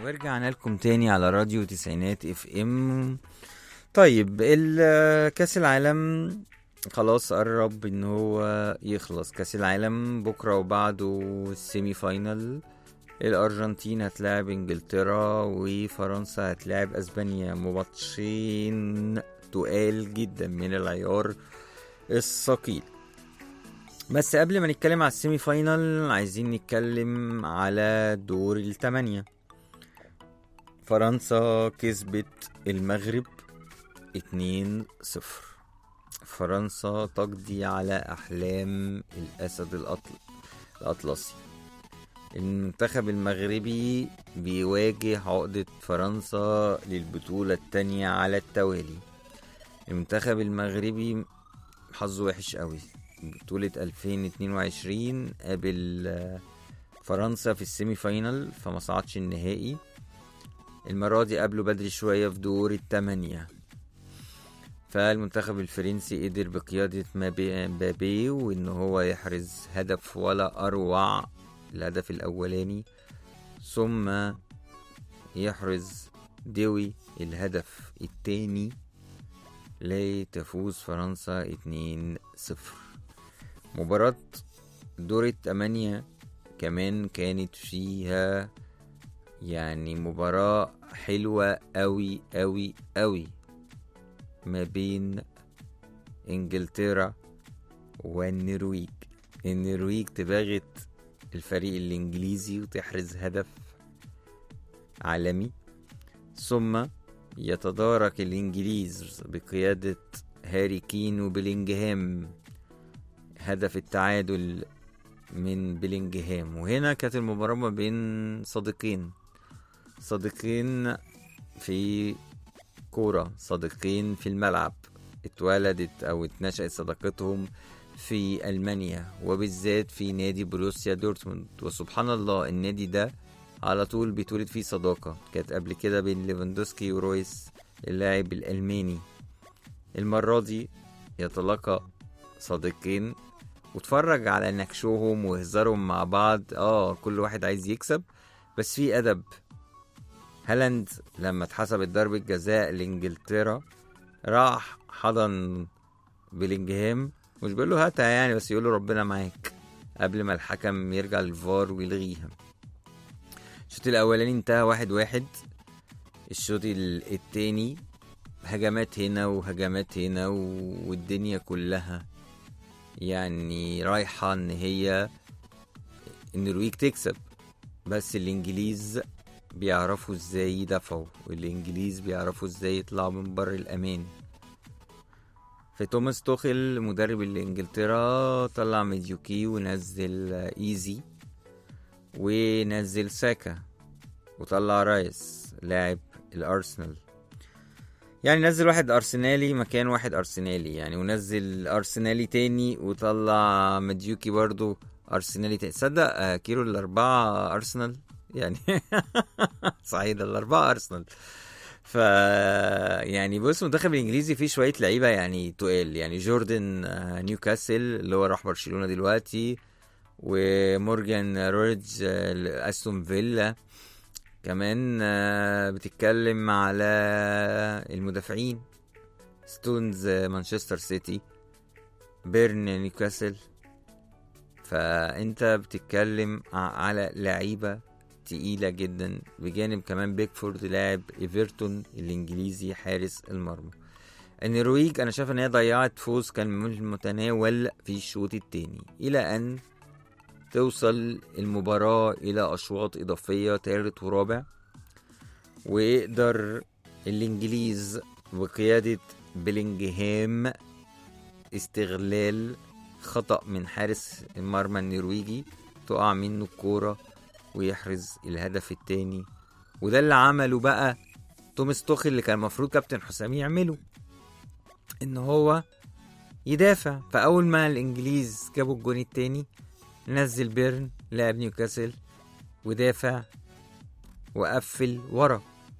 ورجعنا لكم تاني على راديو تسعينات اف ام. طيب الكاس العالم خلاص قرب ان هو يخلص. كاس العالم بكرة وبعده السيمي فاينل. الارجنتين هتلاعب انجلترا وفرنسا هتلاعب اسبانيا. ماتشين تقال جدا من العيار الثقيل. بس قبل ما نتكلم على السيمي فاينل عايزين نتكلم على دور الثمانية. فرنسا كسبت المغرب اتنين صفر. فرنسا تقضي على احلام الاسد الأطل... الاطلسي. المنتخب المغربي بيواجه عقدة فرنسا للبطولة التانية على التوالي. المنتخب المغربي حظه وحش قوي. بطولة ألفين واتنين وعشرين قابل فرنسا في السيمي فاينل فما صعدش النهائي. المرة دي قابله بدري شوية في دور التمانية. فالمنتخب الفرنسي قدر بقيادة مبابي وإنه هو يحرز هدف ولا أروع، الهدف الأولاني، ثم يحرز دوي الهدف الثاني لتفوز فرنسا اتنين صفر. مباراة دور الثمانية كمان كانت فيها يعني مباراة حلوة قوي قوي قوي ما بين انجلترا والنرويج. النرويج تباغت الفريق الانجليزي وتحرز هدف عالمي، ثم يتدارك الانجليز بقيادة هاري كين وبيلينغهام هدف التعادل من بيلينغهام. وهنا كانت المباراة ما بين صديقين صديقين في كورة، صديقين في الملعب، اتولدت او اتنشأت صداقتهم في ألمانيا وبالذات في نادي بروسيا دورتموند. وسبحان الله النادي ده على طول بيتولد فيه صداقة. كانت قبل كده بين ليفاندوسكي ورويس اللاعب الألماني. المرة دي يتلاقى صديقين وتفرج على نكشوهم وهزارهم مع بعض. اه كل واحد عايز يكسب بس في أدب. هالاند لما اتحسبت ضربة جزاء لإنجلترا راح حضن بيلينغهام، مش بيقول له هاتها يعني بس يقول له ربنا معاك قبل ما الحكم يرجع للفار ويلغيها. الشوط الاولاني انتهى واحد واحد. الشوط التاني هجمات هنا وهجمات هنا والدنيا كلها يعني رايحة ان هي النرويج تكسب، بس الانجليز بيعرفوا ازاي يدافعوا والانجليز بيعرفوا ازاي يطلعوا من بر الامان. في توماس توخيل مدرب الانجلترا طلع ميديوكي ونزل ايزي ونزل ساكا وطلع رايس لاعب الارسنال. يعني نزل واحد ارسنالي مكان واحد ارسنالي يعني، ونزل ارسنالي تاني وطلع ميديوكي برضو ارسنالي تاني. تصدق آه كيلو الاربعة ارسنال يعني صعيد الاربعة ارسنال. ف يعني بص المنتخب الانجليزي فيه شويه لعيبه يعني تقال يعني. جوردن نيوكاسل اللي هو راح برشلونه دلوقتي، ومورجان رودج استون فيلا. كمان بتتكلم على المدافعين ستونز مانشستر سيتي، بيرن نيوكاسل. فانت بتتكلم على لعيبه تقيلة جدا، بجانب كمان بيكفورد لاعب ايفرتون الانجليزي حارس المرمى. النرويج انا شايف ان هي ضيعت فوز كان من المتناول في الشوط الثاني الى ان توصل المباراة الى اشواط اضافية ثالث ورابع، ويقدر الانجليز بقيادة بيلينغهام استغلال خطأ من حارس المرمى النرويجي تقع منه الكورة ويحرز الهدف التاني. وده اللي عمله بقى توماس توخيل اللي كان المفروض كابتن حسام يعمله، ان هو يدافع. فاول ما الانجليز جابوا الجون التاني نزل بيرن لاعب نيوكاسل ودافع وقفل ورا.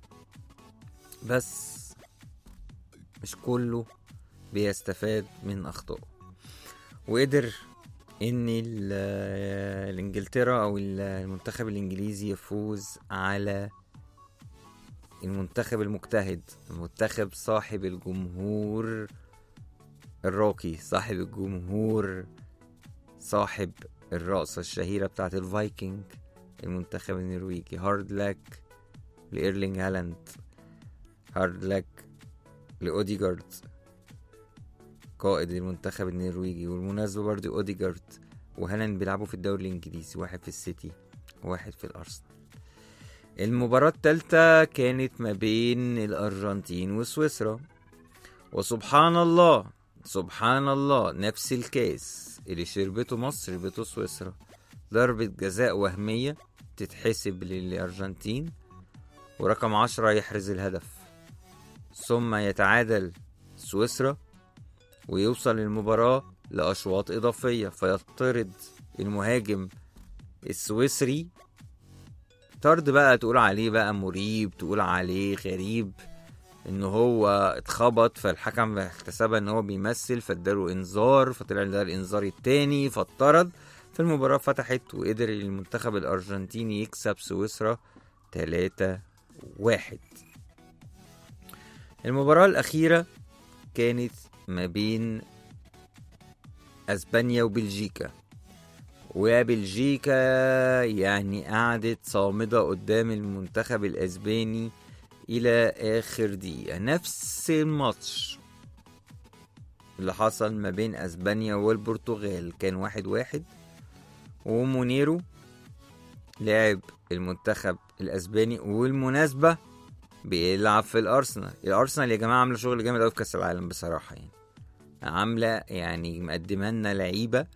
بس مش كله بيستفاد من اخطائه، وقدر ان الانجلترا او المنتخب الانجليزي يفوز على المنتخب المجتهد، المنتخب صاحب الجمهور الراقي، صاحب الجمهور، صاحب الرقصة الشهيرة بتاعت الفايكنج، المنتخب النرويجي. هارد لك لإيرلينج هالاند، هارد لك لأوديجارد قائد المنتخب النرويجي. والمناسبة برضو أوديجارد وهالاند بيلعبوا في الدوري الإنجليزي، واحد في السيتي وواحد في الأرسنال. المباراة الثالثة كانت ما بين الأرجنتين وسويسرا، وسبحان الله سبحان الله نفس الكاس اللي شربته مصر شربته سويسرا. ضربة جزاء وهمية تتحسب للأرجنتين، ورقم عشرة يحرز الهدف، ثم يتعادل سويسرا ويوصل المباراة لأشواط إضافية، فيطرد المهاجم السويسري طرد بقى تقول عليه بقى مريب، تقول عليه غريب، انه هو اتخبط فالحكم احتسبها ان هو بيمثل فاداله انذار، فطلع ده الانذار التاني فاتطرد. فالمباراة فتحت وقدر المنتخب الارجنتيني يكسب سويسرا ثلاثة واحد. المباراة الاخيرة كانت ما بين اسبانيا وبلجيكا، وبلجيكا يعني قعدت صامدة قدام المنتخب الاسباني الى اخر دقيقة. نفس الماتش اللي حصل ما بين اسبانيا والبرتغال كان واحد واحد، ومونيرو لعب المنتخب الاسباني، والمناسبة بيلعب في الارسنال. الارسنال يا جماعة عاملة شغل جامد قوي في كاس العالم بصراحة، يعني عاملة يعني مقدمة لنا لعيبة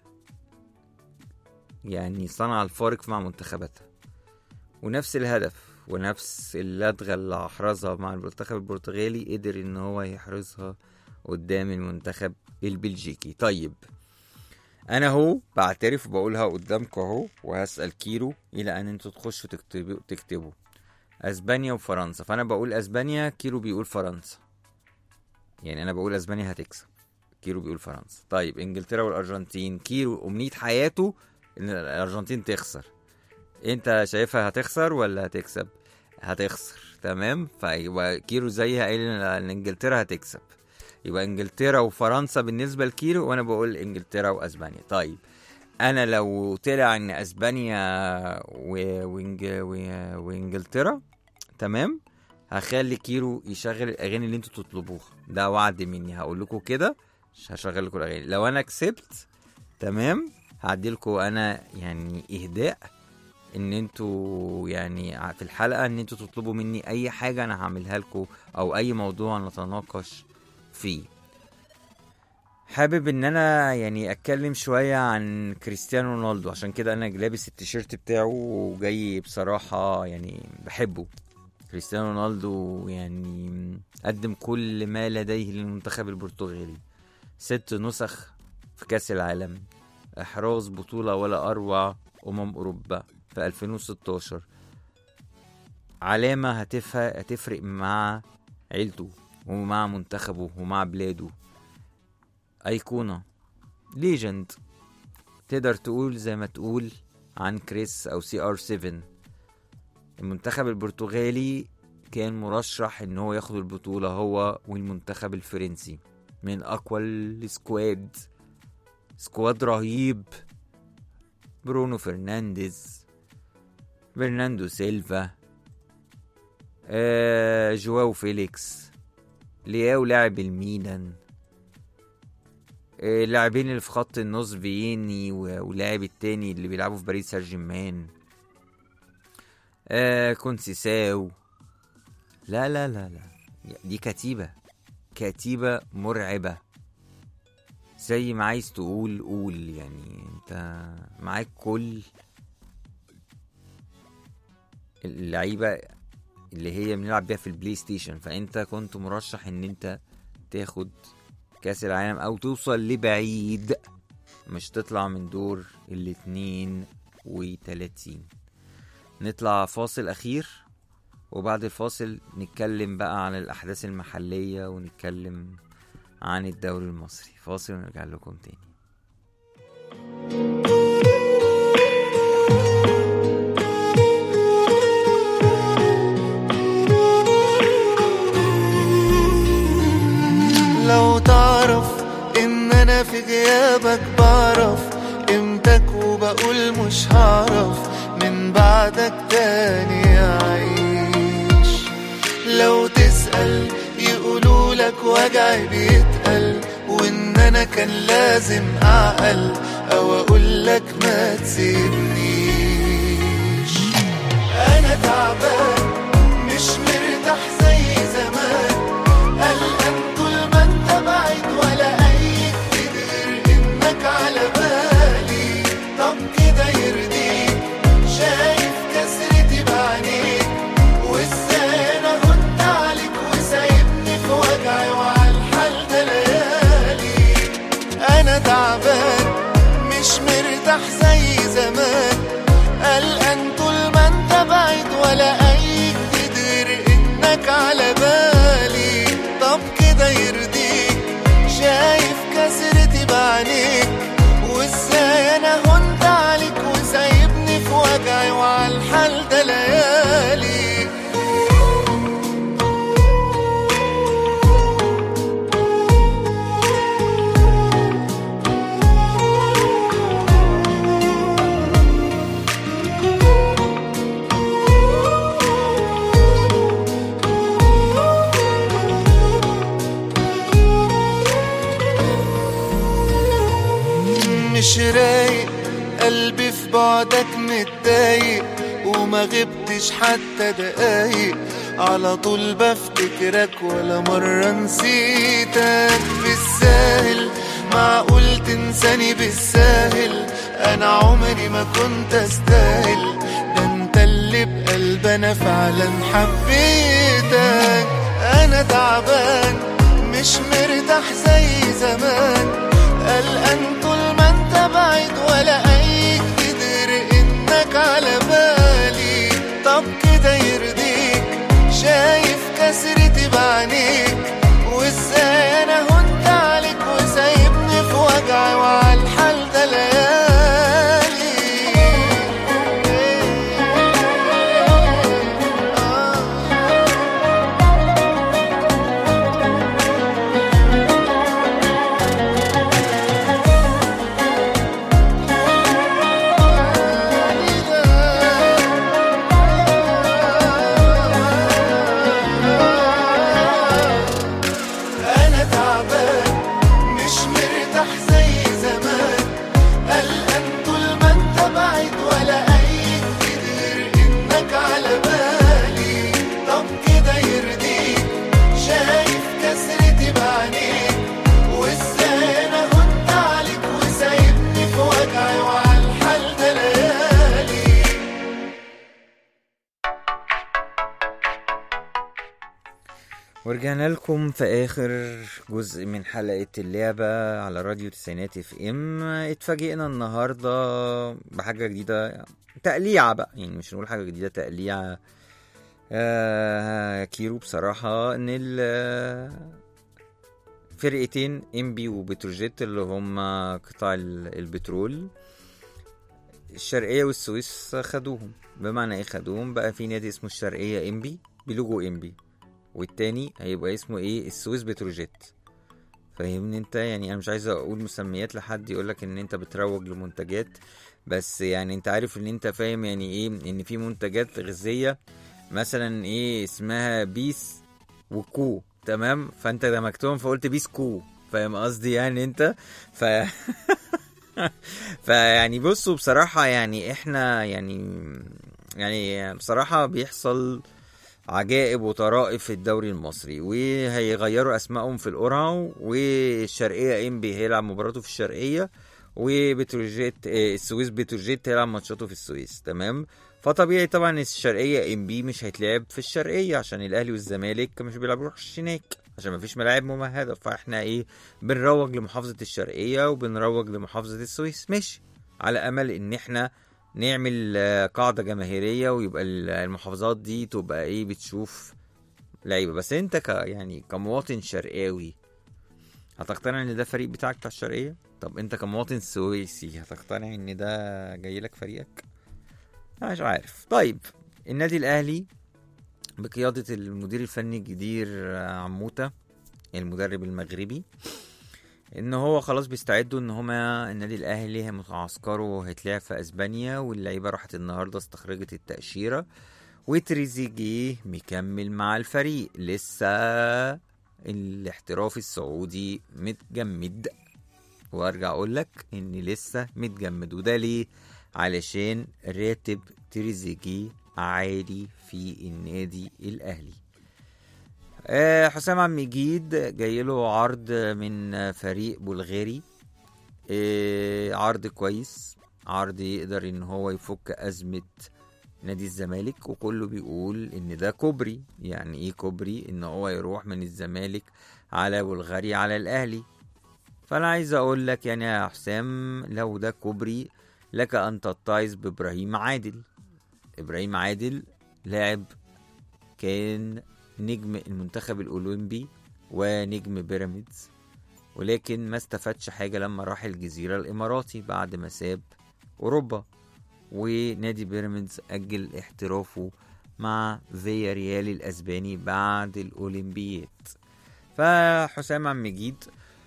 يعني صنع الفارق مع منتخباتها، ونفس الهدف ونفس اللدغة اللي احرزها مع المنتخب البرتغالي قدر ان هو يحرزها قدام المنتخب البلجيكي. طيب انا هو بعترف وبقولها قدامكم اهو، وهسأل كيرو الى ان انتوا تخشوا تكتبوا تكتبوا اسبانيا وفرنسا. فانا بقول اسبانيا، كيرو بيقول فرنسا، يعني انا بقول اسبانيا هتكسب، كيرو بيقول فرنسا. طيب انجلترا والارجنتين، كيرو امنية حياته ان الارجنتين تخسر، انت شايفها هتخسر ولا هتكسب؟ هتخسر، تمام. فيبقى كيرو زيها قايل ان انجلترا هتكسب، يبقى انجلترا وفرنسا بالنسبه لكيرو، وانا بقول انجلترا واسبانيا. طيب انا لو طلع ان اسبانيا و... وإنج... و... وانجلترا تمام، هخلي كيرو يشغل الاغاني اللي انتوا تطلبوها، ده وعد مني. هقول لكم كده هشغل لكم الاغاني. لو انا كسبت تمام هعدي لكم انا يعني اهداء ان انتوا يعني في الحلقة ان انتوا تطلبوا مني اي حاجة انا هعملها لكم، او اي موضوع نتناقش فيه. حابب ان انا يعني اتكلم شوية عن كريستيانو رونالدو، عشان كده انا لابس التيشيرت بتاعه وجاي بصراحة يعني بحبه. كريستيانو رونالدو يعني قدم كل ما لديه للمنتخب البرتغالي، ست نسخ في كاس العالم، احراز بطولة ولا اروع امم اوروبا في ألفين وستاشر، علامة هتفرق مع عيلته ومع منتخبه ومع بلاده، ايقونة، ليجند. تقدر تقول زي ما تقول عن كريس او سي ار سبعة. المنتخب البرتغالي كان مرشح ان هو ياخد البطولة هو والمنتخب الفرنسي، من اقوى السكواد، سكواد رهيب، برونو فرنانديز، برناندو سيلفا، آه، جواو فيليكس، لياو لاعب الميلان، آه، لاعبين اللي في خط النص فييني ولاعب التاني اللي بيلعبوا في باريس سان جيرمان، آه، كونسيساو. لا لا لا لا دي كتيبة كتيبة مرعبة، زي ما عايز تقول قول، يعني انت معاك كل اللعيبة اللي هي بنلعب بيها في البلاي ستيشن، فانت كنت مرشح ان انت تاخد كاس العالم او توصل لبعيد، مش تطلع من دور الاتنين وتلاتين. نطلع فاصل اخير، وبعد الفاصل نتكلم بقى عن الاحداث المحلية ونتكلم عن الدوري المصري. فاصل ونرجع لكم تاني. في غيابك بعرف قيمتك وبقول مش هعرف من بعدك تاني أعيش. لو تسأل يقولولك وجعي بيتقل وإن أنا كان لازم أعقل أو أقولك ما تسيبنيش. أنا تعبان مش مرتاح زي زمان، قلقان طول ما انت بعيد ولا أي تقدر إنك على بالي. طب كده يرضيك شايف كسرتي بعينيك وإزاي أنا هنت عليك وسايبني في وجعي وعالحال ده ليالي. أنا تعبان مش مرتاح زي زمان، قلقان طول ما انت بعيد ولا أي تقدر إنك على بالي. طب كده يرضيك شايف كسرتي بعينيك وإزاي أنا هنت عليك وسايبني في وجعي وعالحال ده ليالي. مش رايق قلبي في بعدك متضايق وما غبتش حتى دقايق، على طول بفتكرك ولا مرة نسيتك. بالساهل معقول تنساني بالساهل؟ أنا عمري ما كنت أستاهل، ده انت اللي بقلب أنا فعلا حبيتك. أنا تعبان مش مرتاح زي زمان، قلقان طول ما انت بعيد ولا أي تقدر إنك على بالي. طب كده يرضيك شايف كسرتي بعينيك وإزاي أنا هنت عليك وسايبني في وجعي وعالحال ده ليالي. ورجعنا لكم في اخر جزء من حلقة اللعبة على راديو تسعينات اف ام. اتفاجئنا النهاردة بحاجة جديدة، تقليعة بقى، يعني مش نقول حاجة جديدة، تقليعة. آه كيرو بصراحة ان الفرقتين امبي وبتروجيت اللي هم قطاع البترول الشرقية والسويس خدوهم. بمعنى ايه خدوهم؟ بقى في نادي اسمه الشرقية امبي بلوجو امبي، والتاني هيبقى اسمه ايه؟ السويس بتروجيت. فاهمني انت؟ يعني انا مش عايز اقول مسميات لحد يقولك ان انت بتروج لمنتجات، بس يعني انت عارف ان انت فاهم يعني ايه ان في منتجات غذية مثلا ايه اسمها بيس وكو، تمام؟ فانت دمجتهم فقلت بيس كو، فاهم قصدي يعني انت؟ ف فيعني بصوا بصراحة يعني احنا يعني يعني بصراحة بيحصل عجائب وطرائف في الدوري المصري، وهيغيروا اسمائهم في القرعة، والشرقية امبي هيلعب مباراته في الشرقية، وبتروجيت السويس بتروجيت هيلعب ماتشاته في السويس، تمام؟ فطبيعي طبعا الشرقية امبي مش هيتلعب في الشرقية عشان الاهلي والزمالك مش بيلعبوش هناك عشان مفيش ملاعب ممهدة. فاحنا ايه بنروج لمحافظة الشرقية وبنروج لمحافظة السويس، ماشي، على امل ان احنا نعمل قاعدة جماهيرية ويبقى المحافظات دي تبقى ايه بتشوف لعيبة. بس انت ك يعني كمواطن شرقاوي هتقتنع ان ده فريق بتاعك بتاع الشرقية؟ طب انت كمواطن سويسي هتقتنع ان ده جاي لك فريقك؟ مش عارف. طيب النادي الاهلي بقيادة المدير الفني الجدير عموتة المدرب المغربي ان هو خلاص بيستعدوا ان هما النادي الاهلي معسكره هيتلعب في اسبانيا، واللعيبه راحت النهارده استخرجت التاشيره، وتريزيجيه مكمل مع الفريق. لسه الاحتراف السعودي متجمد، وارجع اقول لك ان لسه متجمد. وده ليه؟ علشان راتب تريزيجيه عالي في النادي الاهلي. أه حسام عبد المجيد جاي له عرض من فريق بلغاري، أه عرض كويس، عرض يقدر ان هو يفك ازمة نادي الزمالك، وكله بيقول ان ده كوبري. يعني ايه كوبري؟ ان هو يروح من الزمالك على بلغاريا على الاهلي. فانا عايز اقول لك يعني يا حسام، لو ده كوبري لك ان تتعظ بابراهيم عادل. ابراهيم عادل لاعب كان نجم المنتخب الاولمبي ونجم بيراميدز، ولكن ما استفادش حاجة لما راح الجزيرة الاماراتي بعد ما ساب اوروبا، ونادي بيراميدز اجل احترافه مع فيا ريال الاسباني بعد الاولمبياد. فحسام عبد المجيد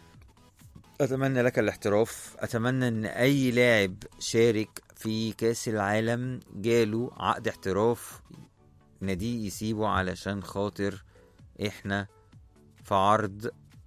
اتمنى لك الاحتراف. اتمنى ان اي لاعب شارك في كاس العالم جاله عقد احتراف نادي يسيبه، علشان خاطر احنا في عرض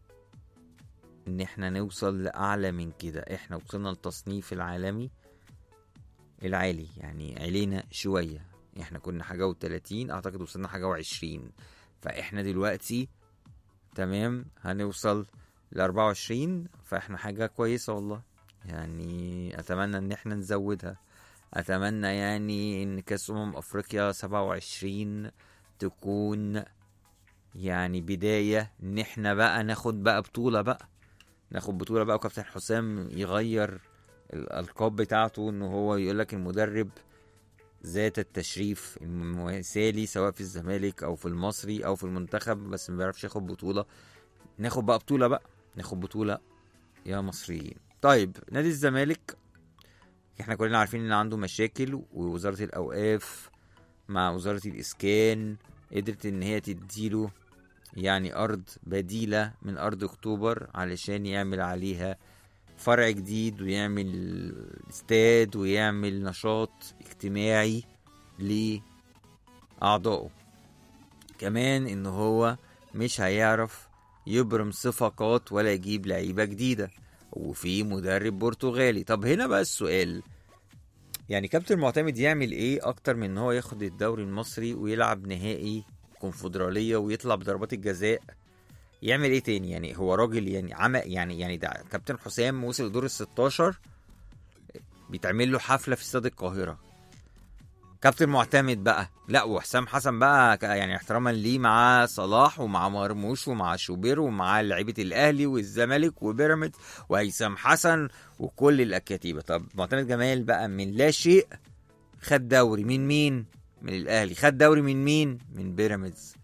ان احنا نوصل لاعلى من كده. احنا وصلنا للتصنيف العالمي العالي، يعني علينا شوية. احنا كنا حاجة وثلاثين، اعتقد وصلنا حاجة وعشرين، فاحنا دلوقتي تمام هنوصل لأربعة وعشرين، فاحنا حاجة كويسة والله. يعني اتمنى ان احنا نزودها. اتمنى يعني ان كاس امم افريقيا سبعة وعشرين تكون يعني بداية ان احنا بقى ناخد بقى بطولة بقى ناخد بطولة بقى وكابتن حسام يغير الالقاب بتاعته، ان هو يقولك المدرب ذات التشريف المثالي سواء في الزمالك او في المصري او في المنتخب، بس ما بيعرفش ياخد بطولة. ناخد بقى بطولة بقى ناخد بطولة يا مصريين. طيب نادي الزمالك احنا كلنا عارفين ان عنده مشاكل، ووزارة الاوقاف مع وزارة الاسكان قدرت ان هي تديله يعني ارض بديلة من ارض اكتوبر علشان يعمل عليها فرع جديد، ويعمل استاد ويعمل نشاط اجتماعي لأعضائه. كمان ان هو مش هيعرف يبرم صفقات ولا يجيب لعيبة جديدة، وفي مدرب برتغالي. طب هنا بقى السؤال، يعني كابتن معتمد يعمل ايه اكتر من ان هو ياخد الدوري المصري ويلعب نهائي كونفدرالية ويطلع بضربات الجزاء؟ يعمل ايه تاني؟ يعني هو راجل يعني عمل يعني يعني ده كابتن حسام وصل دور الستاشر بيتعمل له حفلة في استاد القاهرة. كابتن معتمد بقى لا، وحسام حسن بقى يعني احتراما ليه مع صلاح ومع مرموش ومع شوبير ومع لعيبة الاهلي والزمالك وبيراميدز وهيثم حسن وكل الاكاتيبة. طب معتمد جمال بقى من لا شيء خد دوري من مين؟ من الاهلي. خد دوري من مين؟ من بيراميدز.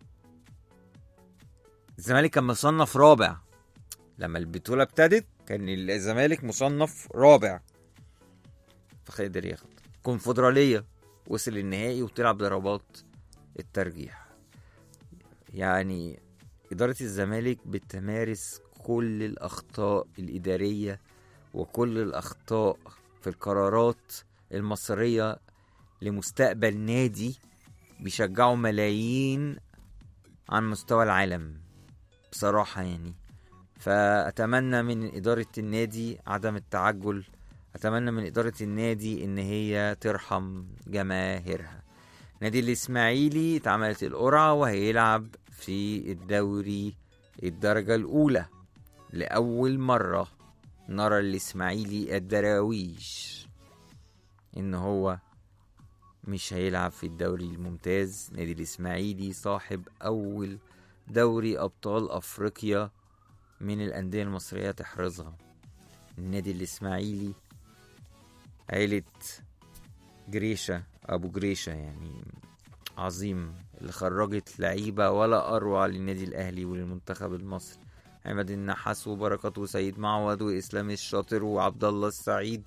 الزمالك كان مصنف رابع لما البطولة ابتدت، كان الزمالك مصنف رابع، فقدر ياخد كونفدرالية، وصل النهائي وتلعب ضربات الترجيح. يعني إدارة الزمالك بتمارس كل الأخطاء الإدارية وكل الأخطاء في القرارات المصرية لمستقبل نادي بيشجعوا ملايين عن مستوى العالم بصراحة يعني. فأتمنى من إدارة النادي عدم التعجل، أتمنى من إدارة النادي إن هي ترحم جماهيرها. نادي الإسماعيلي اتعملت القرعة وهيلعب في الدوري الدرجة الأولى. لأول مرة نرى الإسماعيلي الدراويش إن هو مش هيلعب في الدوري الممتاز. نادي الإسماعيلي صاحب أول دوري أبطال أفريقيا من الأندية المصرية تحرزها. النادي الإسماعيلي عيلة جريشة أبو جريشة يعني عظيم، اللي خرجت لعيبة ولا أروع للنادي الأهلي وللمنتخب المصري. عماد النحاس وبركات وسيد معوض وإسلام الشاطر وعبد الله السعيد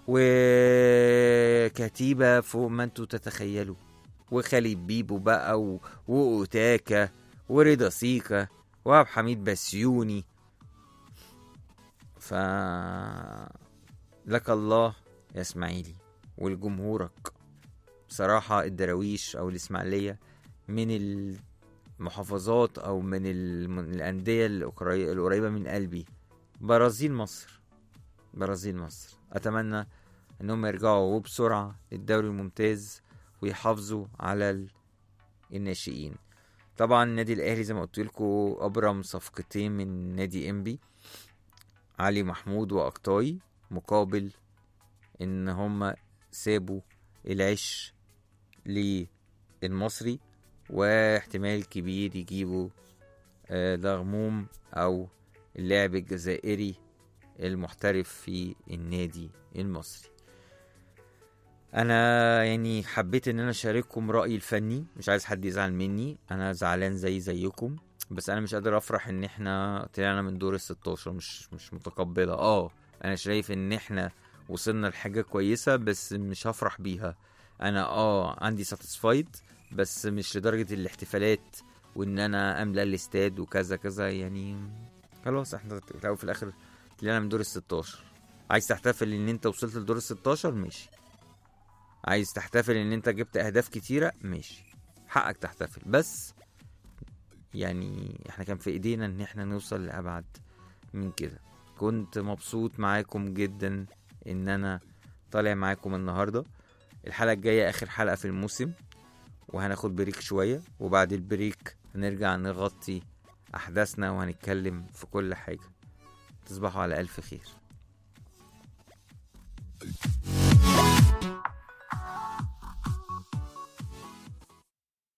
وكتيبة فوق ما انتوا تتخيلوا، وخالد بيبو بقى و... وأوتاكا ورضا سيكا وعبد حميد بسيوني. ف لك الله يا اسماعيلي والجمهورك. بصراحة الدراويش او الاسماعيلية من المحافظات او من الاندية القريبة من قلبي. برازيل مصر، برازيل مصر اتمنى انهم يرجعوا وبسرعة للدوري الممتاز ويحافظوا على الناشئين. طبعا النادي الاهلي زي ما قلت لكم ابرم صفقتين من نادي انبي، علي محمود واقطاي، مقابل ان هم سابوا العش للمصري، واحتمال كبير يجيبوا دغموم او اللاعب الجزائري المحترف في النادي المصري. انا يعني حبيت ان انا اشارككم رأيي الفني، مش عايز حد يزعل مني، انا زعلان زي زيكم، بس انا مش قادر افرح ان احنا طلعنا من دور الستاشر. مش مش متقبلة. اه انا شايف ان احنا وصلنا لحاجة كويسة بس مش هفرح بيها. انا اه عندي ساتسفايد بس مش لدرجة الاحتفالات وان انا املأ الاستاد وكذا كذا. يعني خلاص احنا في الاخر طلعنا من دور الستاشر. عايز تحتفل ان انت وصلت لدور الستاشر ماشي، عايز تحتفل ان انت جبت اهداف كتيرة ماشي، حقك تحتفل، بس يعني احنا كان في ايدينا ان احنا نوصل لأبعد من كده. كنت مبسوط معاكم جدا ان انا طالع معاكم النهاردة. الحلقة الجاية اخر حلقة في الموسم، وهناخد بريك شوية، وبعد البريك هنرجع نغطي احداثنا وهنتكلم في كل حاجة. تصبحوا على الف خير.